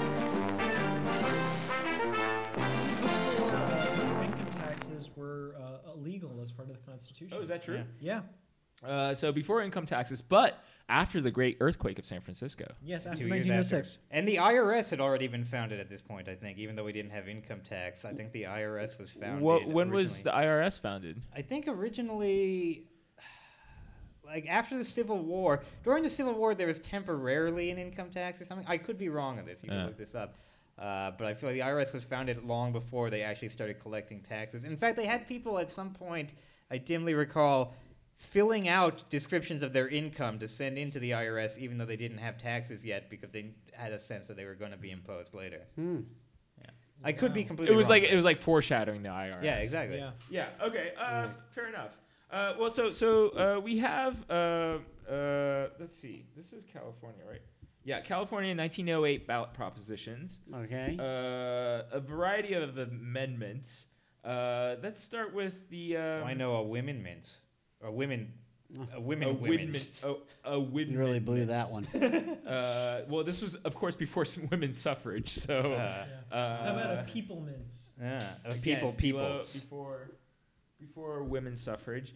This is before income taxes were illegal as part of the Constitution. Oh, is that true? Yeah. So before income taxes, but after the great earthquake of San Francisco. Yes, after 2 years 1906. after. And the IRS had already been founded at this point, I think, even though we didn't have income tax. I think the IRS was founded. When was the originally. IRS founded? I think originally, like after the Civil War, during the Civil War, there was temporarily an income tax or something. I could be wrong on this. You can look this up. But I feel like the IRS was founded long before they actually started collecting taxes. In fact, they had people at some point, I dimly recall, filling out descriptions of their income to send into the IRS, even though they didn't have taxes yet, because they had a sense that they were going to be imposed later. Yeah. I could be completely It was wrong. like foreshadowing the IRS. Yeah, exactly. Yeah. Yeah. Okay. Fair enough. Well, so we have let's see. This is California, right? Yeah, California 1908 ballot propositions. Okay. A variety of amendments. Let's start with the. I know a women mints. Or women Women's. You really blew that one. Well, this was, of course, before some women's suffrage. So, how about a peopleman's? Yeah, again, peoples. Before women's suffrage.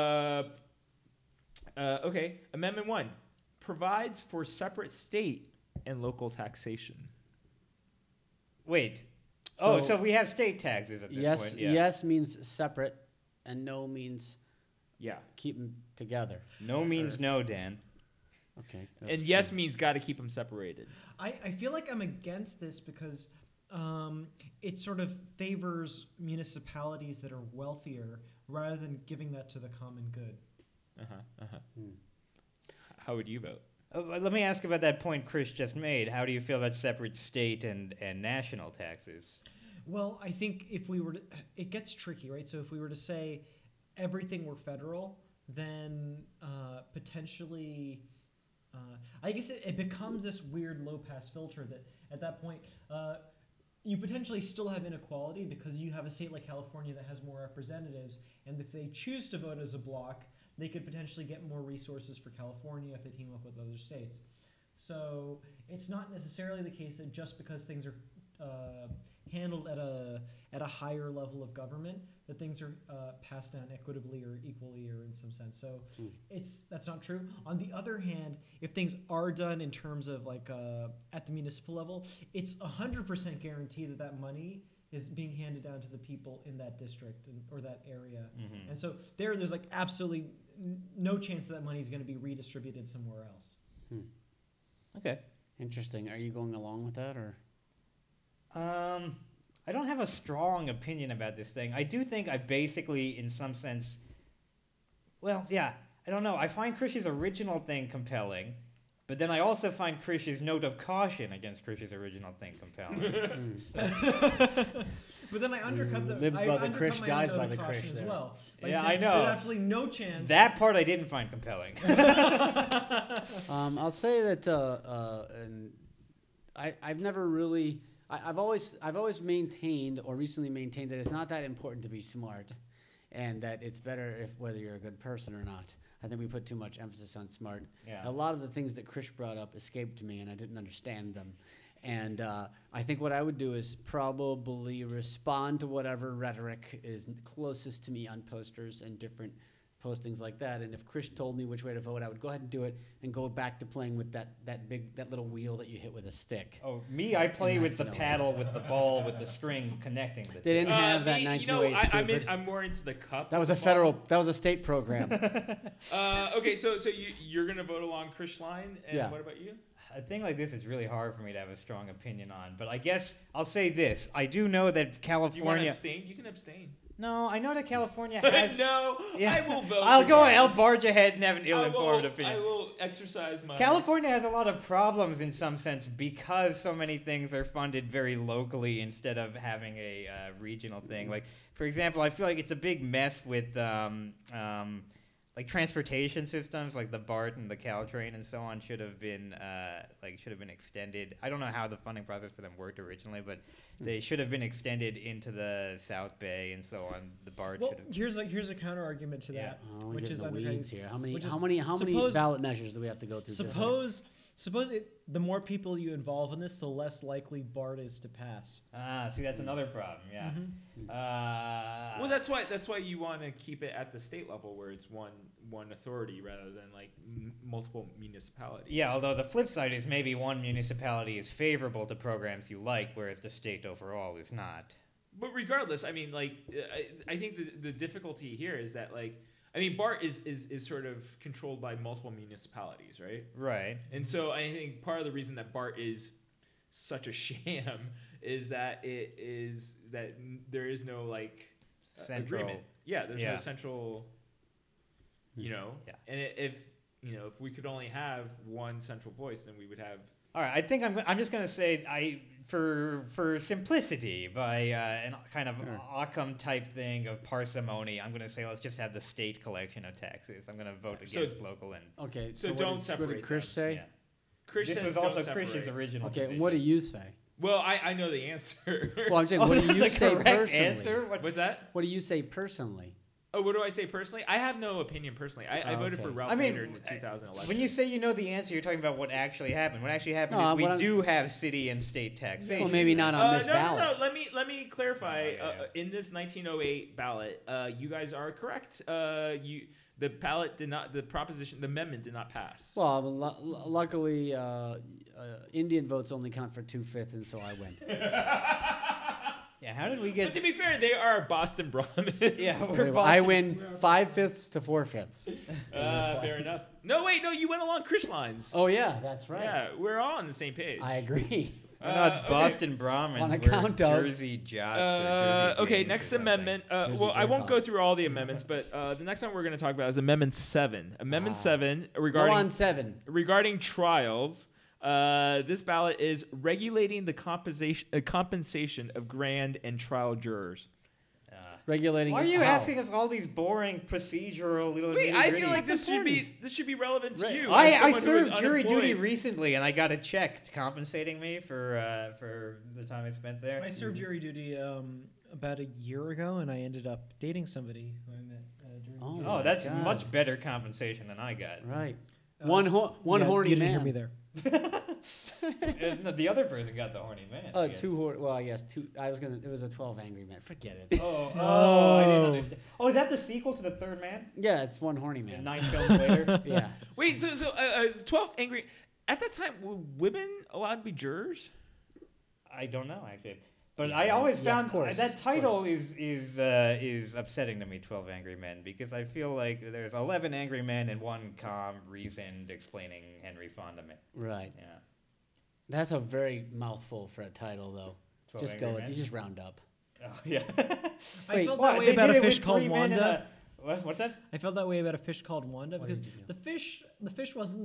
Okay, Amendment 1 provides for separate state and local taxation. Wait. So- So we have state taxes at this Yes, point. Yeah. yes means separate, and no means Yeah. keep them together. No means no, Dan. Okay. And yes means got to keep them separated. I feel like I'm against this because it sort of favors municipalities that are wealthier rather than giving that to the common good. How would you vote? Let me ask about that point Chris just made. How do you feel about separate state and national taxes? Well, I think if we were to, it gets tricky, right? So if we were to say everything were federal, then potentially, I guess it becomes this weird low-pass filter that at that point, you potentially still have inequality because you have a state like California that has more representatives, and if they choose to vote as a block, they could potentially get more resources for California if they team up with other states. So it's not necessarily the case that just because things are handled at a higher level of government, that things are passed down equitably or equally or in some sense. So that's not true. On the other hand, if things are done in terms of like at the municipal level, it's 100% guaranteed that money is being handed down to the people in that district or that area. Mm-hmm. And so there's like absolutely no chance that money is going to be redistributed somewhere else. Okay. Interesting. Are you going along with that, or? I don't have a strong opinion about this thing. I do think I basically, in some sense, well, yeah, I don't know. I find Krish's original thing compelling, but then I also find Krish's note of caution against Krish's original thing compelling. But then I undercut the Lives by the Krish, dies by the Krish as there. well. By Yeah, saying I know. There's absolutely no chance. That part I didn't find compelling. I'll say that, and I've never really. I've always maintained, or recently maintained, that it's not that important to be smart, and that it's better if whether you're a good person or not. I think we put too much emphasis on smart. Yeah. A lot of the things that Krish brought up escaped me, and I didn't understand them. And I think what I would do is probably respond to whatever rhetoric is closest to me on posters and different postings like that. And if Krish told me which way to vote, I would go ahead and do it and go back to playing with that little wheel that you hit with a stick. Oh, me, I play with the paddle, with the ball, with the string connecting the They didn't have that 1908 stupid. I'm more into the cup. That was a state program. Okay, so you're gonna vote along Krish line, and Yeah. what about you? A thing like this is really hard for me to have a strong opinion on, but I guess I'll say this. I do know that Do you want to California... abstain? You can abstain. No, I know that California has... No, Yeah. I will vote. I'll regardless. barge ahead and have an ill-informed I opinion. will exercise my... California has a lot of problems in some sense because so many things are funded very locally instead of having a regional thing. Like, for example, I feel like it's a big mess with like transportation systems, like the BART and the Caltrain and so on should have been extended. I don't know how the funding process for them worked originally, but they should have been extended into the South Bay and so on. The BART Well, should have. here's a counter argument to that, Oh, which we're is getting the weeds here. How many suppose- ballot measures do we have to go through? Suppose the more people you involve in this, the less likely BART is to pass. See, that's another problem. Yeah. Well, that's why you want to keep it at the state level where it's one authority rather than like multiple municipalities. Yeah, although the flip side is maybe one municipality is favorable to programs you like, whereas the state overall is not. But regardless, I mean, like, I think the difficulty here is that, like, I mean, BART is sort of controlled by multiple municipalities, right? Right. And so I think part of the reason that BART is such a sham is that there is no like Central. agreement. Yeah, there's Yeah. no central. You know, Yeah. and if we could only have one central voice, then we would have. All right, I think I'm just gonna say for simplicity by an kind of Occam type thing of parsimony, I'm gonna say let's just have the state collection of taxes. I'm gonna vote against local and. Okay, So what don't did separate Krish them. say? Yeah. Krish This says was don't also separate. Krish's original. Okay, decision. what do you say? Well, I know the answer. Well, I'm saying, what do you The say correct personally? answer? What- What's that? What do you say personally? Oh, what do I say personally? I have no opinion personally. I voted for Ralph Nader in 2011. When you say you know the answer, you're talking about what actually happened. What actually happened is we do have city and state taxation. Well, maybe not on this ballot. No. Let me clarify. In this 1908 ballot, you guys are correct. The ballot did not. The amendment did not pass. Well, luckily, Indian votes only count for 2/5, and so I win. Yeah, how did we get? But to be fair, they are Boston Brahmins. Yeah, we're Boston. I win 5/5 to 4/5. Fair enough. No, wait, no, you went along Chris lines. Oh yeah, that's right. Yeah, we're all on the same page. I agree. We're not Boston Brahmins. On account we're of Jersey Jocks or Jersey okay, Jays next or something. amendment. Well, I won't go through all the amendments, but the next one we're going to talk about is Amendment 7. Amendment 7 regarding Go on 7. regarding trials. This ballot is regulating the compensation of grand and trial jurors. Regulating. Why are you how? asking us all these boring procedural little? Wait, I feel nitty-gritties? like this should be relevant to you. I as someone who served is jury duty unemployed. recently, and I got a check compensating me for the time I spent there. I served jury duty about a year ago, and I ended up dating somebody who I met during. Oh, that's God. much better compensation than I got. Right. One horny you didn't man. hear me there. No, the other person got the horny man. Oh, well, I guess two. It was a 12 Angry Men. Forget it. I didn't understand. Oh, is that the sequel to the Third Man? Yeah, it's One Horny Man. 9 films later. Yeah. Wait, so 12 Angry. At that time, were women allowed to be jurors? I don't know actually, but I always found that title is upsetting to me. 12 Angry Men, because I feel like there's 11 angry men and one calm, reasoned, explaining Henry Fonda man. Right. Yeah. That's a very mouthful for a title, though. 12 Just Angry go with. Men? You just round up. Oh yeah. I felt Well, that way they about did a it with fish called 3 men and Wanda. What's that? I felt that way about a fish called Wanda What because did you do? the fish wasn't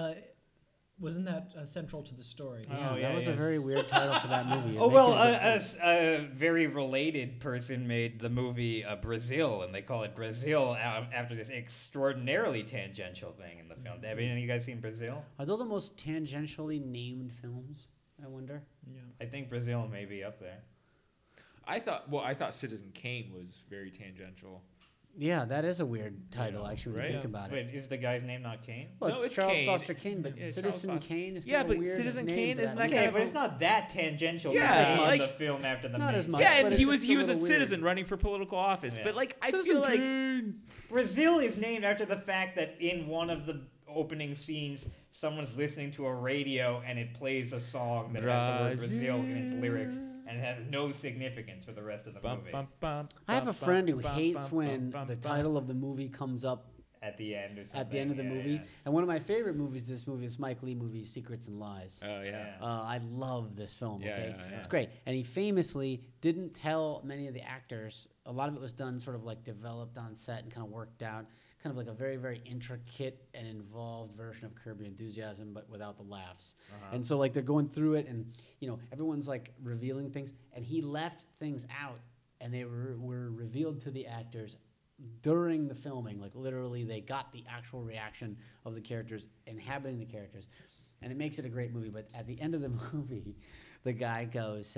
that central to the story. Yeah, yeah, that was yeah. a very weird title for that movie. Oh well, a very related person made the movie Brazil, and they call it Brazil after this extraordinarily tangential thing in the film. Have any of you guys seen Brazil? Are those the most tangentially named films? I wonder. Yeah. I think Brazil may be up there. I thought Citizen Kane was very tangential. Yeah, that is a weird title, actually, when you think about it. Wait, is the guy's name not Kane? Well, No, it's it's Charles Kane. Foster Kane, but Yeah, Charles Citizen Foster. Kane is Yeah, kind of but weird Citizen name Kane for isn't that that movie. kind Okay, of but it's not that tangential. Yeah, because like- the film after the Not main as much. Yeah, but and it's he just was a a little weird. citizen running for political office. Yeah. But like I Citizen feel like Kane. Brazil is named after the fact that in one of the opening scenes, someone's listening to a radio and it plays a song that has the word Brazil in its lyrics, and it has no significance for the rest of the movie. I have a friend who hates when the title of the movie comes up At the end or something. at the end of the movie. Yeah. And one of my favorite movies, this movie, is Mike Lee movie, Secrets and Lies. Oh yeah. I love this film. Yeah, Okay, yeah. it's great. And he famously didn't tell many of the actors. A lot of it was done sort of like developed on set and kind of worked out, kind of like a very, very intricate and involved version of Curb Your Enthusiasm, but without the laughs. And so like they're going through it, and everyone's like revealing things, and he left things out, and they were revealed to the actors during the filming. Like literally, they got the actual reaction of the characters inhabiting the characters, and it makes it a great movie. But at the end of the movie, the guy goes,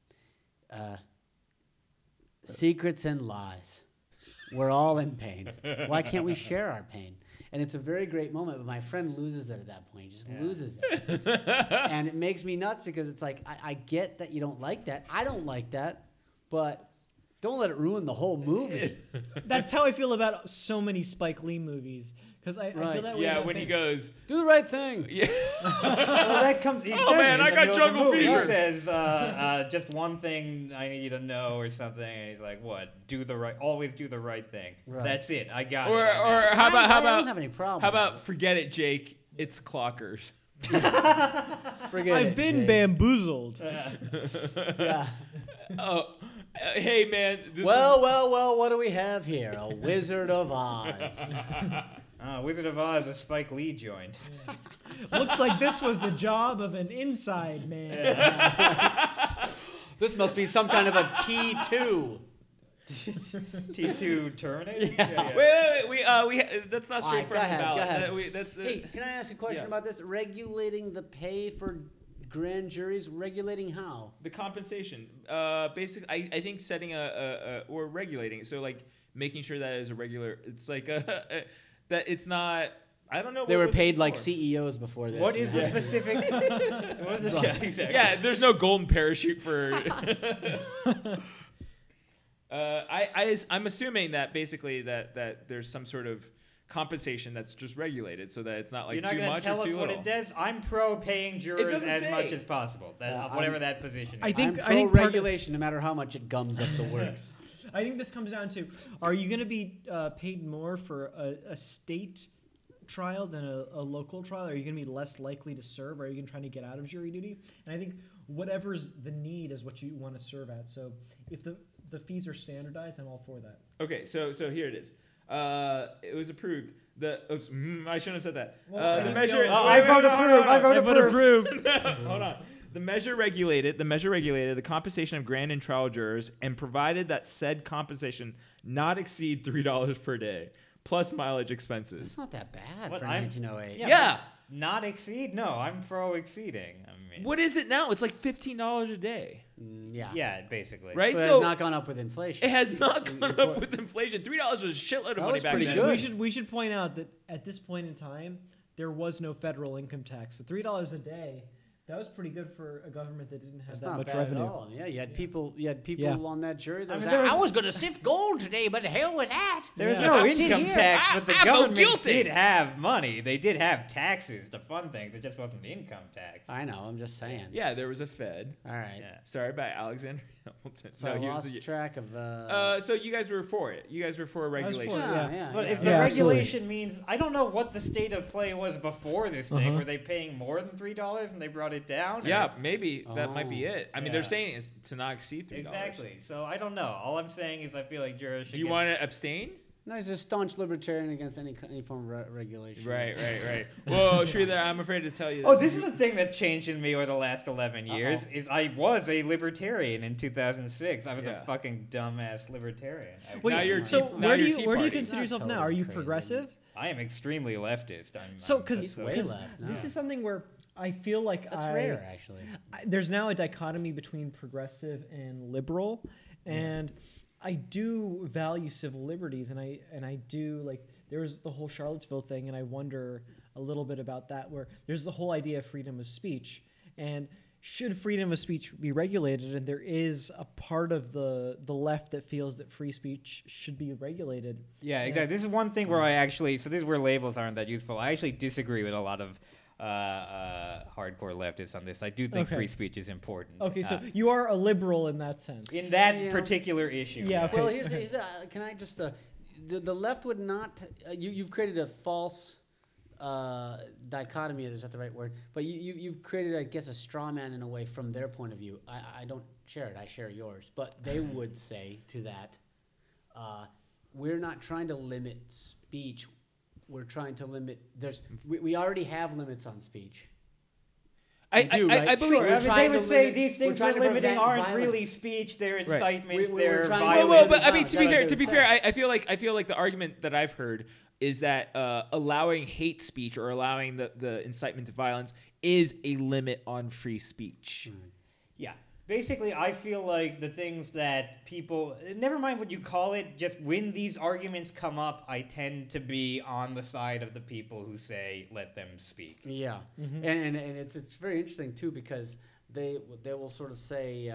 "Secrets and lies. We're all in pain. Why can't we share our pain?" And it's a very great moment, but my friend loses it at that point. He just loses it. And it makes me nuts because it's like, I get that you don't like that. I don't like that, but don't let it ruin the whole movie. That's how I feel about so many Spike Lee movies. Because I feel that way. Yeah, about when he things. goes, Do the right thing. yeah. Well, that comes. He Oh, says man, it in I the got middle of the jungle movie. fever. He says, "Just one thing I need you to know," or something. And he's like, "What? Always do the right thing." Right. That's it. I got Or it. I'm out. how about I don't have any problem. how about forget it, Jake? It's clockers. Forget I've it, been Jake. bamboozled. Yeah. Oh, hey man. This Well, what do we have here? A Wizard of Oz. Wizard of Oz, a Spike Lee joint. Looks like this was the job of an inside man. This must be some kind of a T2. T2 Terminator. Wait. That's not All straight right, from go the ahead, ballot. go ahead. Hey, can I ask a question Yeah. about this? Regulating the pay for grand juries? Regulating how? The compensation. Basically, I think setting or regulating. So like making sure that it is a regular. It's like that it's not. I don't know. They were paid like CEOs before this. What is the specific? What is yeah, exactly. Yeah, there's no golden parachute for. I'm assuming that basically that there's some sort of compensation that's just regulated, so that it's not like You're not too much or too little. You're not going to tell us what it does. I'm pro paying jurors as much as possible, whatever that position is. I'm pro regulation, no matter how much it gums up the works. I think this comes down to: are you going to be paid more for a state trial than a local trial? Are you going to be less likely to serve? Are you going to try to get out of jury duty? And I think whatever's the need is what you want to serve at. So if the fees are standardized, I'm all for that. Okay, so here it is. It was approved. I shouldn't have said that. The measure. I vote approve. I vote approve. Hold on. The measure regulated the compensation of grand and trial jurors, and provided that said compensation not exceed $3 per day, plus mileage expenses. That's not that bad for 1908. Yeah. Not exceed? No, I'm pro exceeding. What is it now? It's like $15 a day. Yeah. Yeah, basically. Right? So it has not gone up with inflation. It has not gone up with inflation. $3 was a shitload of money back then. Good. We should point out that at this point in time, there was no federal income tax. So $3 a day, that was pretty good for a government that didn't have that much revenue. At all. Yeah, you had people on that jury that I was going to sift gold today, but hell with that. There was no income tax, but the government did have money. They did have taxes to fund things. It just wasn't income tax. I know. I'm just saying. Yeah, there was a Fed. All right. Yeah. Started by Alexander Hamilton. So I lost track of. So you guys were for it. You guys were for regulation. But if the regulation means, I don't know what the state of play was before this thing. Were they paying more than $3 and they brought it down? Yeah, maybe that might be it. I mean, they're saying it's to not exceed $3. Exactly. So I don't know. All I'm saying is I feel like jurors should. Do you want to abstain? No, he's a staunch libertarian against any form of regulation. Right. Whoa, Sridhar, I'm afraid to tell you. Oh, this is a thing that's changed in me over the last 11 years. Is I was a libertarian in 2006. I was a fucking dumbass libertarian. Wait, now you're where do you consider yourself now? Are you progressive? I am extremely leftist. Because this is something where I feel like that's rare, actually. There's now a dichotomy between progressive and liberal, and I do value civil liberties, and I do like. There's the whole Charlottesville thing, and I wonder a little bit about that. Where there's the whole idea of freedom of speech, and should freedom of speech be regulated? And there is a part of the left that feels that free speech should be regulated. Yeah, exactly. This is one thing where this is where labels aren't that useful. I actually disagree with a lot of hardcore leftists on this. I do think free speech is important. Okay, so you are a liberal in that sense. In that particular issue. Yeah. Okay. Well, here's can I just the left would not. You've created a false dichotomy. Is that the right word? But you've created, I guess, a straw man in a way from their point of view. I don't share it. I share yours. But they would say to that, we're not trying to limit speech. We're trying to limit. We already have limits on speech. I believe. Sure. They would say these things we're limiting aren't really speech; they're incitement. They're violence. Well, but I mean, to be fair, I feel like the argument that I've heard is that allowing hate speech or allowing the incitement to violence is a limit on free speech. Yeah. Basically, I feel like the things that people, never mind what you call it, just when these arguments come up, I tend to be on the side of the people who say, let them speak. Yeah. Mm-hmm. And it's very interesting, too, because they will sort of say,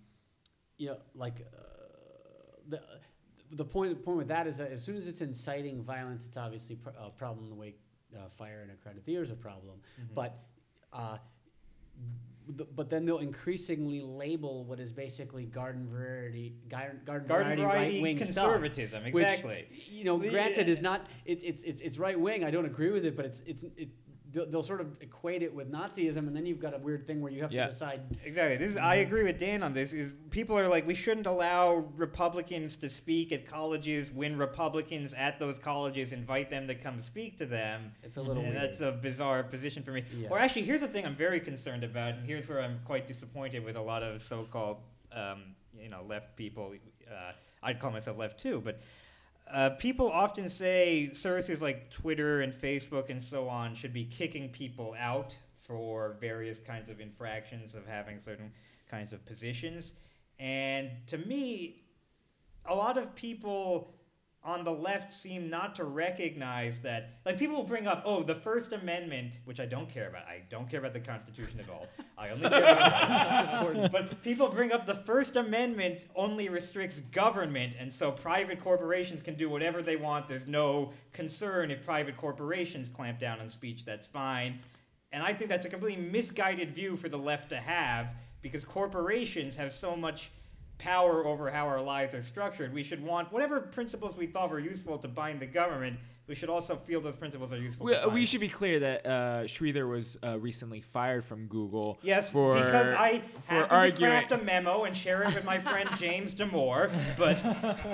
the point with that is that as soon as it's inciting violence, it's obviously a problem the way fire in a crowded theater is a problem. Mm-hmm. But then they'll increasingly label what is basically garden variety right-wing conservatism, stuff, exactly. Which, granted, is not it's right-wing. I don't agree with it, but they'll sort of equate it with Nazism, and then you've got a weird thing where you have to decide. Exactly. I agree with Dan on this. Is people are like, we shouldn't allow Republicans to speak at colleges when Republicans at those colleges invite them to come speak to them. It's a little weird. That's a bizarre position for me. Yeah. Or actually, here's the thing I'm very concerned about, and here's where I'm quite disappointed with a lot of so-called left people. I'd call myself left too, but. People often say services like Twitter and Facebook and so on should be kicking people out for various kinds of infractions of having certain kinds of positions. And to me, a lot of people on the left seem not to recognize that, like, people will bring up, the First Amendment, which I don't care about. I don't care about the Constitution at all. I only care about but people bring up the First Amendment only restricts government, and so private corporations can do whatever they want. There's no concern if private corporations clamp down on speech. That's fine. And I think that's a completely misguided view for the left to have, because corporations have so much power over how our lives are structured. We should want whatever principles we thought were useful to bind the government. We should also feel those principles are useful. We should be clear that Sridhar was recently fired from Google. Yes, because I happened to craft a memo and share it with my friend James Damore. But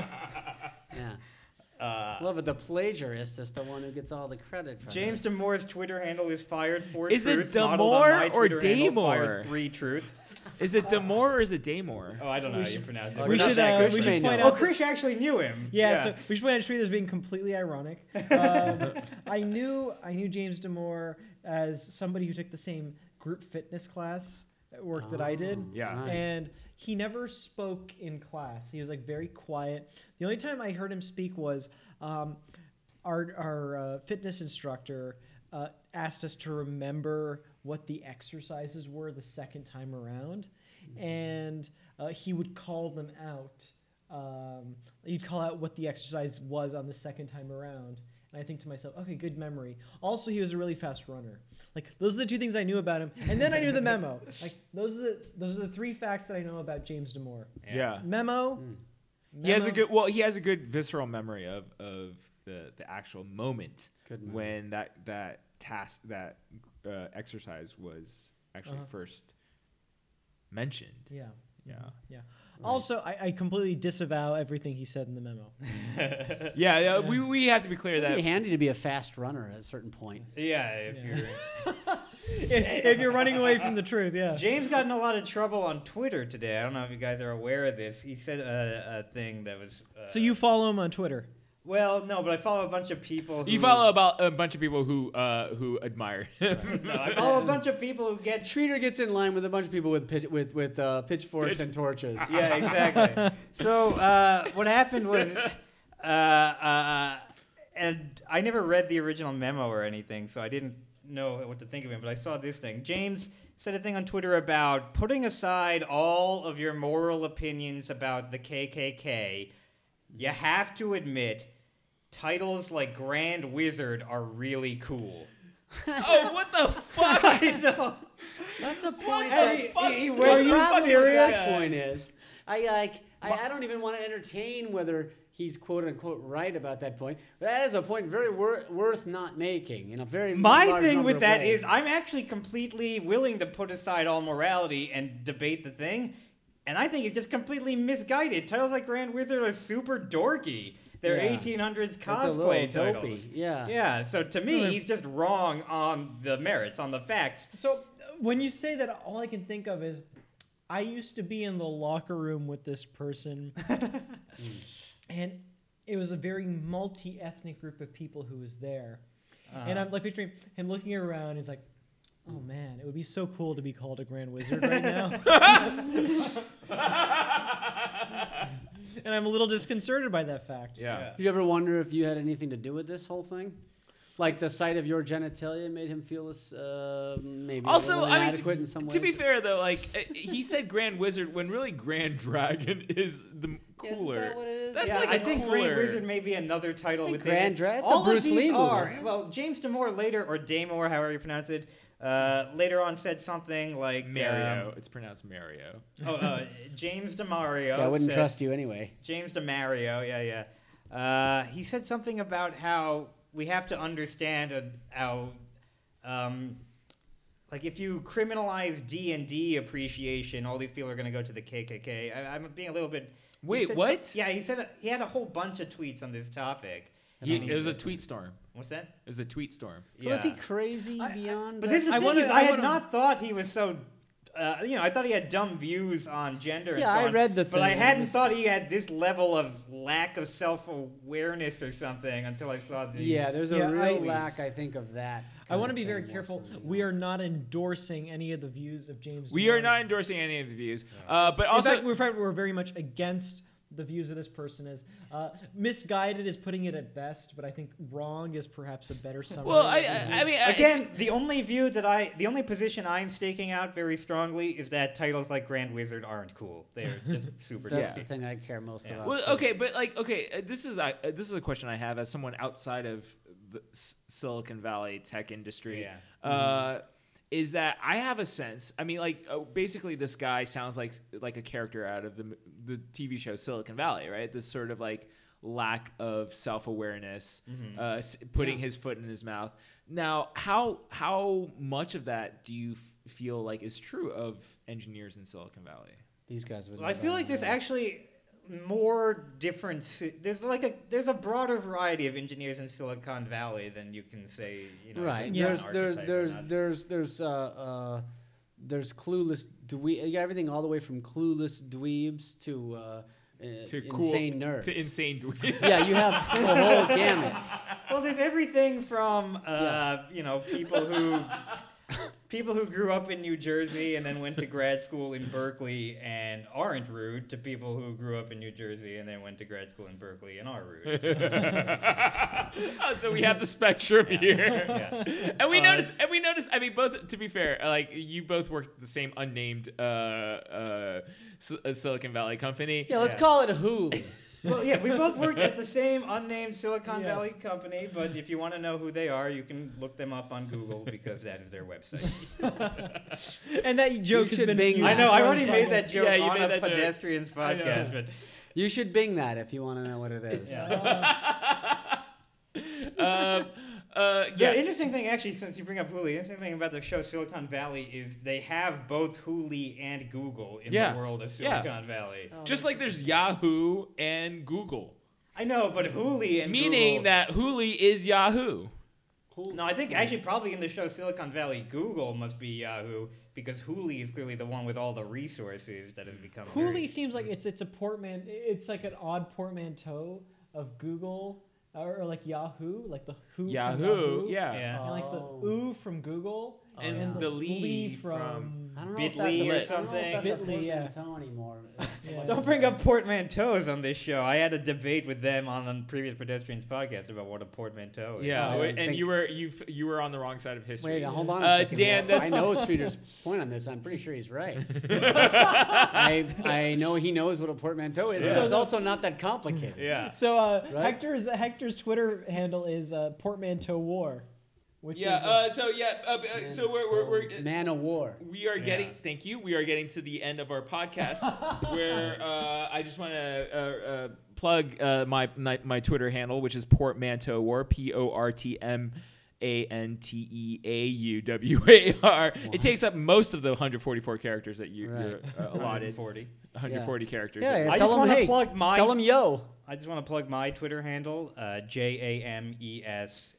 well, but the plagiarist is the one who gets all the credit for James this. Damore's Twitter handle is fired for Is truth. it Damore or Damore? Damore? 3 truth. Is it Damore or is it Damore? Oh, I don't know how you pronounce it. We should point out. Krish actually knew him. Yeah, so we should point out Sridhar's being completely ironic. I knew James Damore as somebody who took the same group fitness class at work that I did. Yeah. Right. And he never spoke in class. He was like very quiet. The only time I heard him speak was our fitness instructor asked us to remember what the exercises were the second time around, and he would call them out. He'd call out what the exercise was on the second time around. And I think to myself, okay, good memory. Also, he was a really fast runner. Like, those are the 2 things I knew about him. And then I knew the memo. Like, those are the 3 facts that I know about James Damore. Yeah. Memo. He has a good visceral memory of the actual moment when that task, that exercise was actually first mentioned. Yeah. Yeah. Yeah. Right. Also, I completely disavow everything he said in the memo. Yeah. We have to be clear that it'd be handy to be a fast runner at a certain point. Yeah, if you're if you're running away from the truth, yeah. James got in a lot of trouble on Twitter today. I don't know if you guys are aware of this. He said a thing that was. So you follow him on Twitter? Well, no, but I follow a bunch of people. You follow about a bunch of people who admire him. No, I follow a bunch of people who get. Sridhar gets in line with a bunch of people with pitchforks and torches. Yeah, exactly. So what happened was, and I never read the original memo or anything, so I didn't know what to think of him. But I saw this thing. James said a thing on Twitter about putting aside all of your moral opinions about the KKK. You have to admit, titles like Grand Wizard are really cool. Oh, what the fuck? I know. That's a point. He Where went the problem serious? with that point is, I don't even want to entertain whether he's quote unquote right about that point. That is a point very worth not making in a very My large thing number with of that ways. is I'm actually completely willing to put aside all morality and debate the thing. And I think it's just completely misguided. Titles like Grand Wizard are super dorky. They're 1800s cosplay titles. Dopey. Yeah. Yeah, so to me, he's just wrong on the merits, on the facts. So when you say that, all I can think of is I used to be in the locker room with this person, and it was a very multi-ethnic group of people who was there. And I'm like picturing him looking around. He's like, oh man, it would be so cool to be called a Grand Wizard right now. And I'm a little disconcerted by that fact. Yeah. Did you ever wonder if you had anything to do with this whole thing? Like the sight of your genitalia made him feel maybe Also, a little I mean, inadequate in some ways? to be fair though, like he said Grand Wizard when really Grand Dragon is the cooler. Isn't that what it is? That's Yeah, like I think cooler. Grand Wizard may be another title Like within Grand it. Dragon? It's a All Bruce of these Lee movie, are, isn't it? well, James Damore later, or Damore, however you pronounce it, later on said something like Mario. It's pronounced Mario. James DeMario. Yeah, I wouldn't said- trust you anyway. James DeMario, yeah. He said something about how we have to understand how, like, if you criminalize D&D appreciation, all these people are going to go to the KKK. I'm being a little bit. Wait, what? He said he had a whole bunch of tweets on this topic. It was a tweet storm. What's that? It was a tweet storm. So is he crazy beyond? But this is the I thing wanna- is, I I had wanna- not thought he was so. I thought he had dumb views on gender. Yeah, and so I on, read the but I thing. hadn't thought he had this level of lack of self-awareness or something until I saw the. Yeah, there's a Yeah, real lack, I think, of that. I want to be very more careful. so than We are else. not endorsing any of the views of James. We Damore. are not endorsing any of the views, but In also fact, we're very much against the views of this person is. Misguided is putting it at best, but I think wrong is perhaps a better summary. Well, I mean, again, the only position I'm staking out very strongly is that titles like Grand Wizard aren't cool. They're just super. That's the thing I care most about. Well, okay, but like, this is a question I have as someone outside of the Silicon Valley tech industry. Yeah. Is that I have a sense. I mean, like, basically, this guy sounds like a character out of the TV show Silicon Valley, right? This sort of like lack of self-awareness, putting his foot in his mouth. Now, how much of that do you feel like is true of engineers in Silicon Valley? These guys would. Well, I feel like there's actually more different. There's a broader variety of engineers in Silicon Valley than you can say. Right. There's clueless dweeb. You got everything all the way from clueless dweebs to insane nerds. To insane dweebs. Yeah, you have the whole gamut. Well, there's everything from people who grew up in New Jersey and then went to grad school in Berkeley and aren't rude, to people who grew up in New Jersey and then went to grad school in Berkeley and are rude. So we have the spectrum here. Yeah. And we noticed. I mean, both. To be fair, like you both worked at the same unnamed Silicon Valley company. Yeah, let's call it Hulu. Well, yeah, we both worked at the same unnamed Silicon Valley company, but if you want to know who they are, you can look them up on Google because that is their website. And that joke has been... I know, I already made that joke on a that Pedestrians podcast. But you should Bing that if you want to know what it is. The interesting thing, actually, since you bring up Hulu, the interesting thing about the show Silicon Valley is they have both Hulu and Google in the world of Silicon Valley. Just like there's Yahoo and Google. I know, but Hulu and Meaning Google, that Hulu is Yahoo. No, I think actually probably in the show Silicon Valley, Google must be Yahoo because Hulu is clearly the one with all the resources that has become. Hulu seems like it's a It's like an odd portmanteau of Google. Or like Yahoo, like the who Yahoo, from Yahoo. yeah. And like the oo from Google. And the Lee from I don't know Bitly if or something. that's a Bitly, portmanteau anymore. Don't bring up portmanteaus on this show. I had a debate with them on a previous Pedestrians podcast about what a portmanteau is. Yeah, and you were on the wrong side of history. Wait, hold on a second. Dan, I know Streeter's point on this. I'm pretty sure he's right. I know he knows what a portmanteau is. Yeah. It's also not that complicated. Yeah. So Hector's Twitter handle is Portmanteau War. Which is so we're Man of War. We are getting thank you. We are getting to the end of our podcast where I just want to plug my Twitter handle, which is Portmanteau War, PORTMANTEAUWAR. Wow. It takes up most of the 144 characters that you're allotted. 140 characters. Yeah, I just want to plug my. Tell them yo. I just want to plug my Twitter handle, JAMESAD.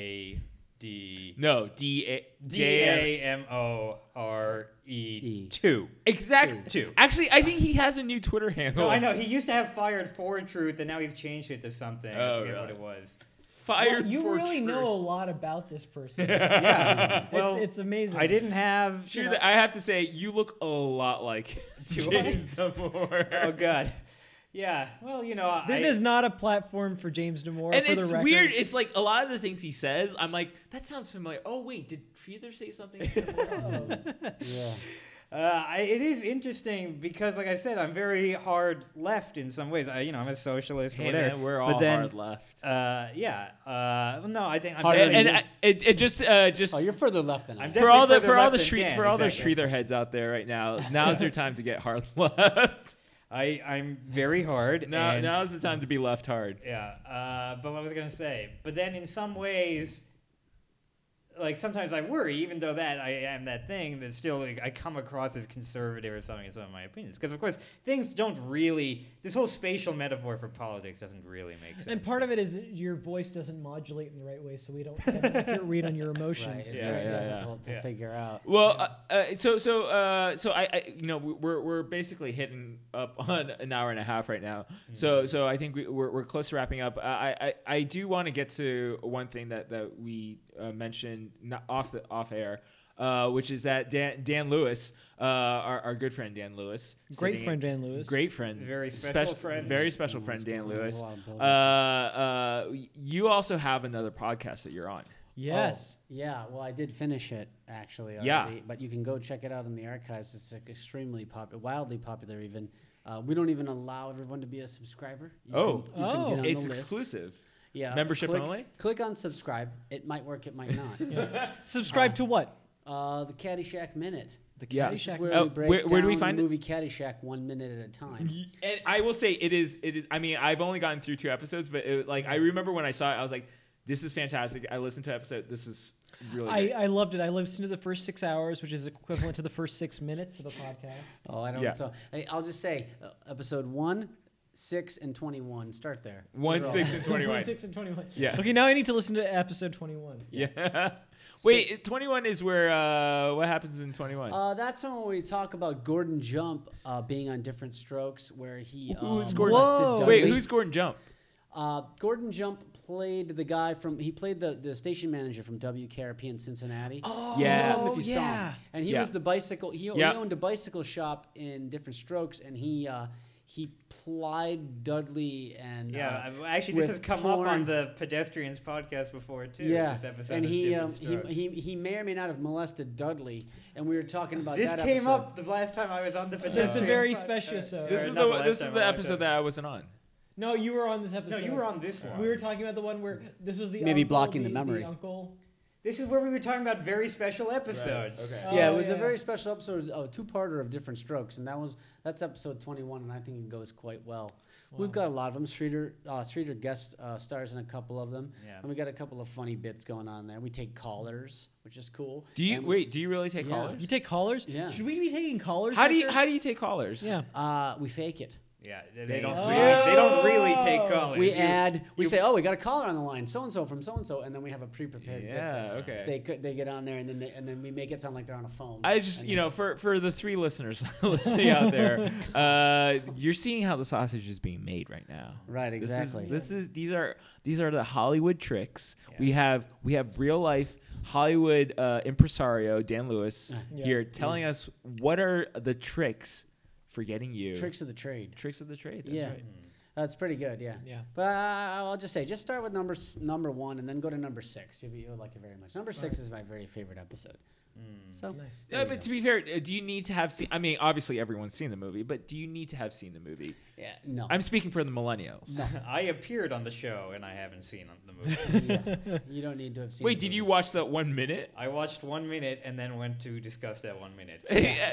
No, DAMORE2. Exactly. 2. Actually, I think he has a new Twitter handle. No, I know. He used to have Fired for Truth, and now he's changed it to something. I forget what it was. Fired you for really Truth. know a lot about this person. Yeah. Well, it's amazing. I didn't have. I have to say, you look a lot like James Damore. Oh, God. Yeah, well, this is not a platform for James Damore. And for it's the record. weird. It's like a lot of the things he says, I'm like, that sounds familiar. Oh, wait, did Treather say something similar? It is interesting because, like I said, I'm very hard left in some ways. I'm a socialist or whatever. Man, we're all hard left. No, I think I'm. It just. Oh, you're further left than I am. For all those Treather heads out there right now, now's your time to get hard left. I'm very hard. Now's the time to be left hard. Yeah. But what I was going to say. But then in some ways, like sometimes I worry, even though that I am that thing, that still I come across as conservative or something in some of my opinions. Because, of course, things don't really, this whole spatial metaphor for politics doesn't really make sense. And part of it is your voice doesn't modulate in the right way, so we don't have an accurate read on your emotions. Right, it's very difficult to figure out. Well, we're basically hitting up on an hour and a half right now. Mm-hmm. So I think we're close to wrapping up. I do want to get to one thing that we mentioned off air. which is that Dan Lewis, our good friend Dan Lewis, Great friend Dan Lewis. Great friend, very special friend, very special friend Dan Lewis. You also have another podcast that you're on. Yes. Oh, yeah. Well, I did finish it actually. Already, Yeah. But you can go check it out in the archives. It's like extremely popular, wildly popular even. We don't even allow everyone to be a subscriber. You can get on It's the list. exclusive. Yeah. Membership only? Click on subscribe. It might work, it might not. Subscribe to what? The Caddyshack Minute. The Yeah. This is Caddyshack. where we break where do we down find the it? movie Caddyshack 1 minute at a time. And I will say it is. I mean, I've only gotten through 2 episodes, but I remember when I saw it, I was like, "This is fantastic." I listened to episode. This is really. Great. I loved it. I listened to the first 6 hours, which is equivalent to the first 6 minutes of the podcast. Oh, I don't. Yeah. So I'll just say episode 1, 6, and 21. Start there. 1, 6, and 21. 6 and 21. Yeah. Okay, now I need to listen to episode 21. Yeah. Wait, 21 is where what happens in 21? That's when we talk about Gordon Jump being on Different Strokes, where he Who's Gordon? Whoa. molested Wait, Dudley. who's Gordon Jump? Gordon Jump played the guy from. He played the station manager from WKRP in Cincinnati. Oh, Yeah. I don't know if you saw him. And he Yeah. was the bicycle. He Yeah. owned a bicycle shop in Different Strokes, and he plied Dudley and actually, this with has come up on porn. the Pedestrians podcast before too. Yeah, this episode and of Different Strokes. he may or may not have molested Dudley, and we were talking about This that came episode. up the last time I was on the Pedestrians. That's a very pod- special episode. This or is not last this time, is the last episode time. that I wasn't on. No, you were on this episode. No, you were on this one. We were talking about the one where this was the Maybe uncle, blocking the memory. The uncle. This is where we were talking about very special episodes. Okay. Yeah, Oh, it was a yeah. very special episode, a two-parter of Different Strokes, and that's episode 21, and I think it goes quite well. We've got a lot of them. Streeter guest stars in a couple of them, Yeah. and we got a couple of funny bits going on there. We take callers, which is cool. Do you And Do you really take Yeah. callers? You take callers? Yeah. Should we be taking callers? How do you Hector? take callers? Yeah. we fake it. Yeah, They they don't don't. really take callers. We You- say, oh, we got a caller on the line, so and so from so and so, and then we have a pre-prepared bit. Yeah. that Okay. They get on there, and then we make it sound like they're on a phone. I just, And for the 3 listeners listening out there, you're seeing how the sausage is being made right now. Right, exactly. These are the Hollywood tricks. Yeah. We have real life Hollywood impresario Dan Lewis Yeah. here telling us what are the tricks for getting you tricks of the trade. Tricks of the trade. That's Yeah. right. That's pretty good, yeah. Yeah. But I'll just say, just start with number 1 and then go to number 6. You'll like it very much. Number 6 is my very favorite episode. So, Nice. there Yeah, you but go. to be fair, do you need to have seen? I mean, obviously everyone's seen the movie, but do you need to have seen the movie? Yeah, no. I'm speaking for the millennials. I appeared on the show and I haven't seen the movie. Yeah, you don't need to have seen Wait, the did you movie. watch that 1 minute? I watched 1 minute and then went to discuss that 1 minute.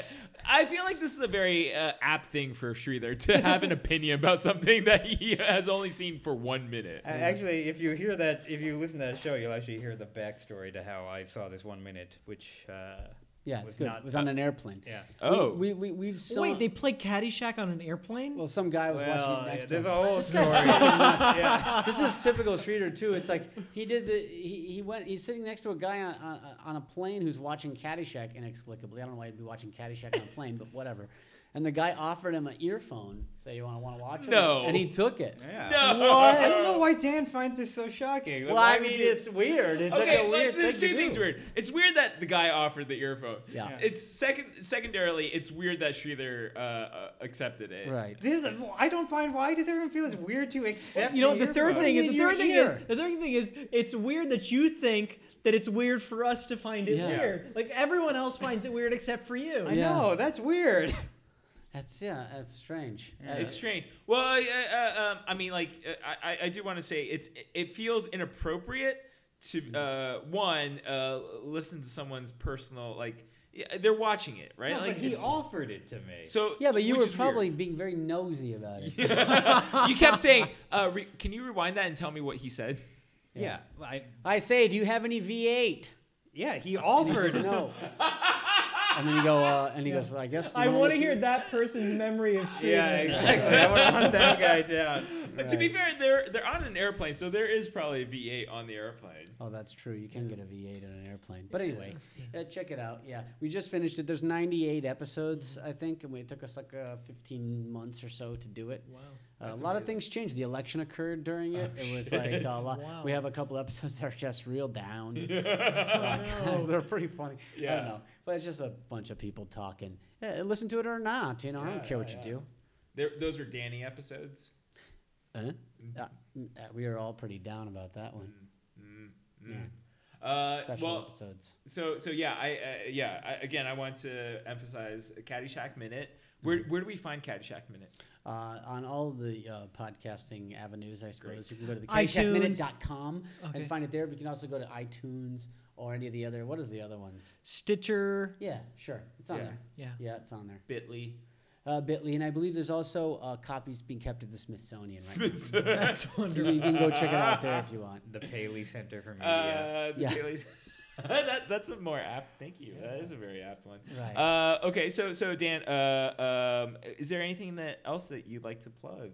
I feel like this is a very apt thing for Sridhar to have an opinion about something that he has only seen for 1 minute. Actually, if you listen to that show, you'll actually hear the backstory to how I saw this 1 minute, which Yeah, it's was good. not- It was on an airplane. yeah. Oh, We've saw. Wait, they play Caddyshack on an airplane? Well, some guy was watching Well, it next to there's him. a whole This story. guy's fucking nuts. Yeah. This is typical Streeter too. It's like he's sitting next to a guy on a plane who's watching Caddyshack inexplicably. I don't know why he'd be watching Caddyshack on a plane, but whatever. And the guy offered him an earphone. Say, you want to watch it? No. And he took it. Yeah. no. I don't know why Dan finds this so shocking. Well, Why I would mean, you- it's weird. It's Okay, such a weird there's thing two to things do. weird. It's weird that the guy offered the earphone. Yeah. Yeah. It's secondarily, it's weird that Sridhar accepted it. Right. I don't find why does everyone feel it's weird to accept. You know, the third earphone? thing is in the your third thing ear. is it's weird that you think that it's weird for us to find it Yeah. weird. Like everyone else finds it weird except for you. I Yeah. know that's weird. That's strange. It's strange. Well, I mean, like, I do want to say it feels inappropriate to listen to someone's personal, like, yeah, they're watching it, right? No, like, but he it's- offered it to me. So Yeah, but you which were is probably weird. being very nosy about it. You kept saying, "Can you rewind that and tell me what he said?" yeah, I say, do you have any V8? yeah, he And he offered. says no. And then you go, and he goes, well, I guess. I want to hear that person's memory of shit. Yeah, exactly. I want to hunt that guy down. To be fair, they're on an airplane, so there is probably a V8 on the airplane. Oh, that's true. You can get a V8 on an airplane. But anyway, check it out. Yeah, we just finished it. There's 98 episodes, I think, and it took us like 15 months or so to do it. Wow. A lot of things changed. The election occurred during it. It was like a lot. Wow. We have a couple episodes that are just real down. They're pretty funny. Yeah. I don't know, but it's just a bunch of people talking. Yeah, listen to it or not. I don't care what you do. Those were Danny episodes. We were all pretty down about that one. Special episodes. So yeah, I want to emphasize Caddyshack Minute. Where do we find Caddyshack Minute? On all the podcasting avenues, I suppose. You can go to the iTunes. caddyshackminute.com and find it there. But you can also go to iTunes or any of the other. What is the other ones? Stitcher. Yeah, sure. It's on there. Yeah, it's on there. Bitly. Bitly, and I believe there's also copies being kept at the Smithsonian. Right? That's So wonderful. you can go check it out there if you want. The Paley Center for Media. Paley. That's a more apt. Thank you. That is a very apt one. Right. Okay. So Dan, is there anything else that you'd like to plug?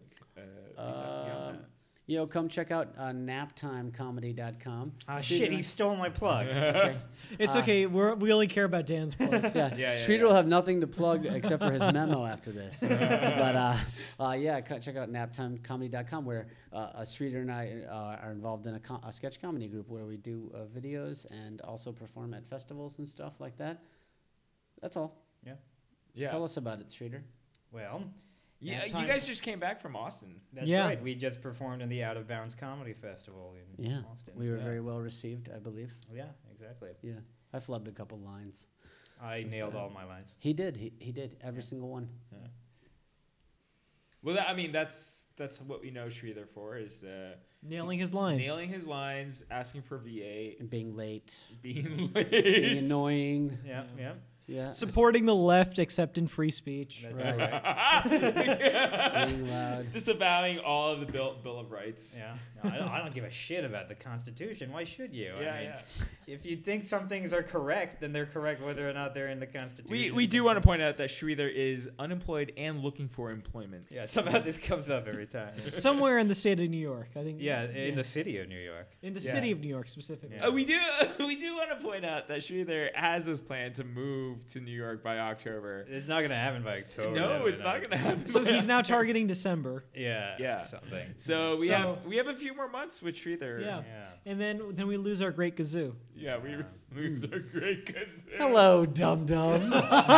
Come check out naptimecomedy.com. Shit, he stole my plug. Okay. It's okay. We only care about Dan's plugs. Streeter will have nothing to plug except for his memo after this. But check out naptimecomedy.com where Streeter and I are involved in a sketch comedy group where we do videos and also perform at festivals and stuff like that. That's all. Yeah. Tell us about it, Streeter. Well, Yeah, you guys just came back from Austin. That's right. We just performed in the Out of Bounds Comedy Festival in Austin. We were very well received, I believe. Yeah, exactly. Yeah, I flubbed a couple lines. I nailed all my lines. He did. He did every single one. Yeah. Well, that's what we know Sridhar for is nailing his lines, asking for VA, and being late, being annoying. Yeah. supporting the left except in free speech. That's right. Being loud. Disavowing all of the Bill of Rights. Yeah. No, I don't give a shit about the Constitution. Why should you? Yeah. If you think some things are correct, then they're correct whether or not they're in the Constitution. We do want to point out that Sridhar is unemployed and looking for employment. Yeah, somehow this comes up every time. Somewhere in the state of New York, I think. Yeah, in the city of New York. In the city of New York specifically. Yeah. We do want to point out that Sridhar has this plan to move to New York by October. It's not going to happen by October. No, it's not going to happen. So he's now targeting December. Yeah. Something. So we have a few more months with Sridhar. Yeah. And then we lose our great kazoo. Yeah, we lose our great kazoo. Hello, dum dum.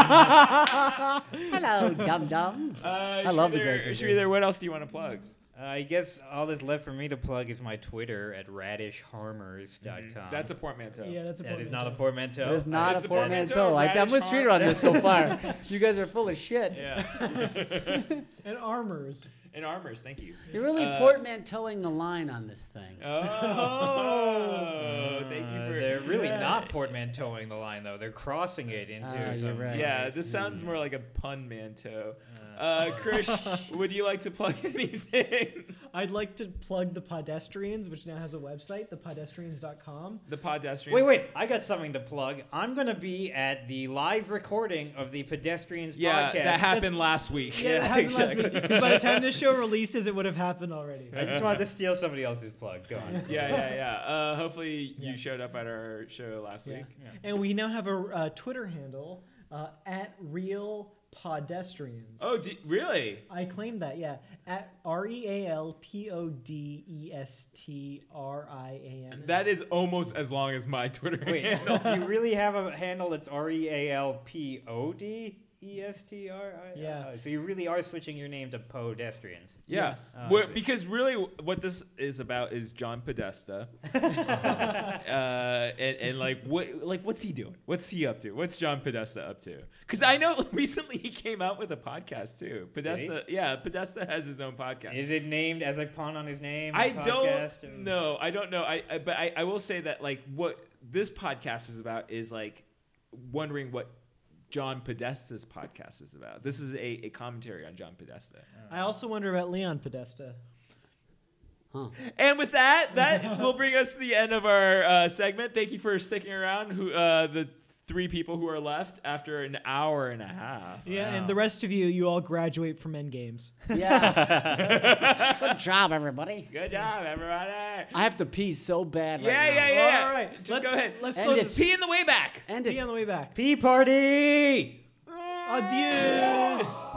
Hello, dum dum. I love the great kazoo. Sridhar, what else do you want to plug? I guess all that's left for me to plug is my Twitter at radishharmers.com. That's a portmanteau. Yeah, that's a That is not a portmanteau. It is not It's a a portmanteau. portmanteau. I'm with Streeter on this so far. You guys are full of shit. Yeah. And armors. And armors, thank you. You're really portmanteauing the line on this thing. Oh, thank you for. They're really not portmanteauing the line, though. They're crossing it into You're right. Yeah, this sounds more like a pun manto. Krish, would you like to plug anything? I'd like to plug The Podestrians, which now has a website, thepodestrians.com. The Podestrians. Wait, I got something to plug. I'm going to be at the live recording of the Pedestrians podcast. That happened last week. Yeah, that happened last week. By the time this show releases, it would have happened already. I just wanted to steal somebody else's plug. Go on. Yeah. Hopefully you showed up at our show last week. Yeah. And we now have a Twitter handle at Real Podestrians. Oh, really? I claimed that, yeah. At RealPodestrians. That is almost as long as my Twitter handle. You really have a handle that's RealPodestrians? Yeah. So you really are switching your name to Podestrians. Yeah. Yes. Because really what this is about is John Podesta. and what's he doing? What's he up to? What's John Podesta up to? Because I know recently he came out with a podcast too. Podesta has his own podcast. Is it named as a pun on his name? I don't know. But I will say that like what this podcast is about is like wondering what John Podesta's podcast is about. This is a commentary on John Podesta. I also wonder about Leon Podesta. Huh. And with that will bring us to the end of our segment. Thank you for sticking around. The three people who are left after an hour and a half. Yeah, and the rest of you all graduate from Endgames. Yeah. Good job, everybody. Good job, everybody. I have to pee so bad right now. Yeah. All right, Just go ahead. Let's End close it. this. Pee in the way back. And Be on the way back. Pee party! Adieu.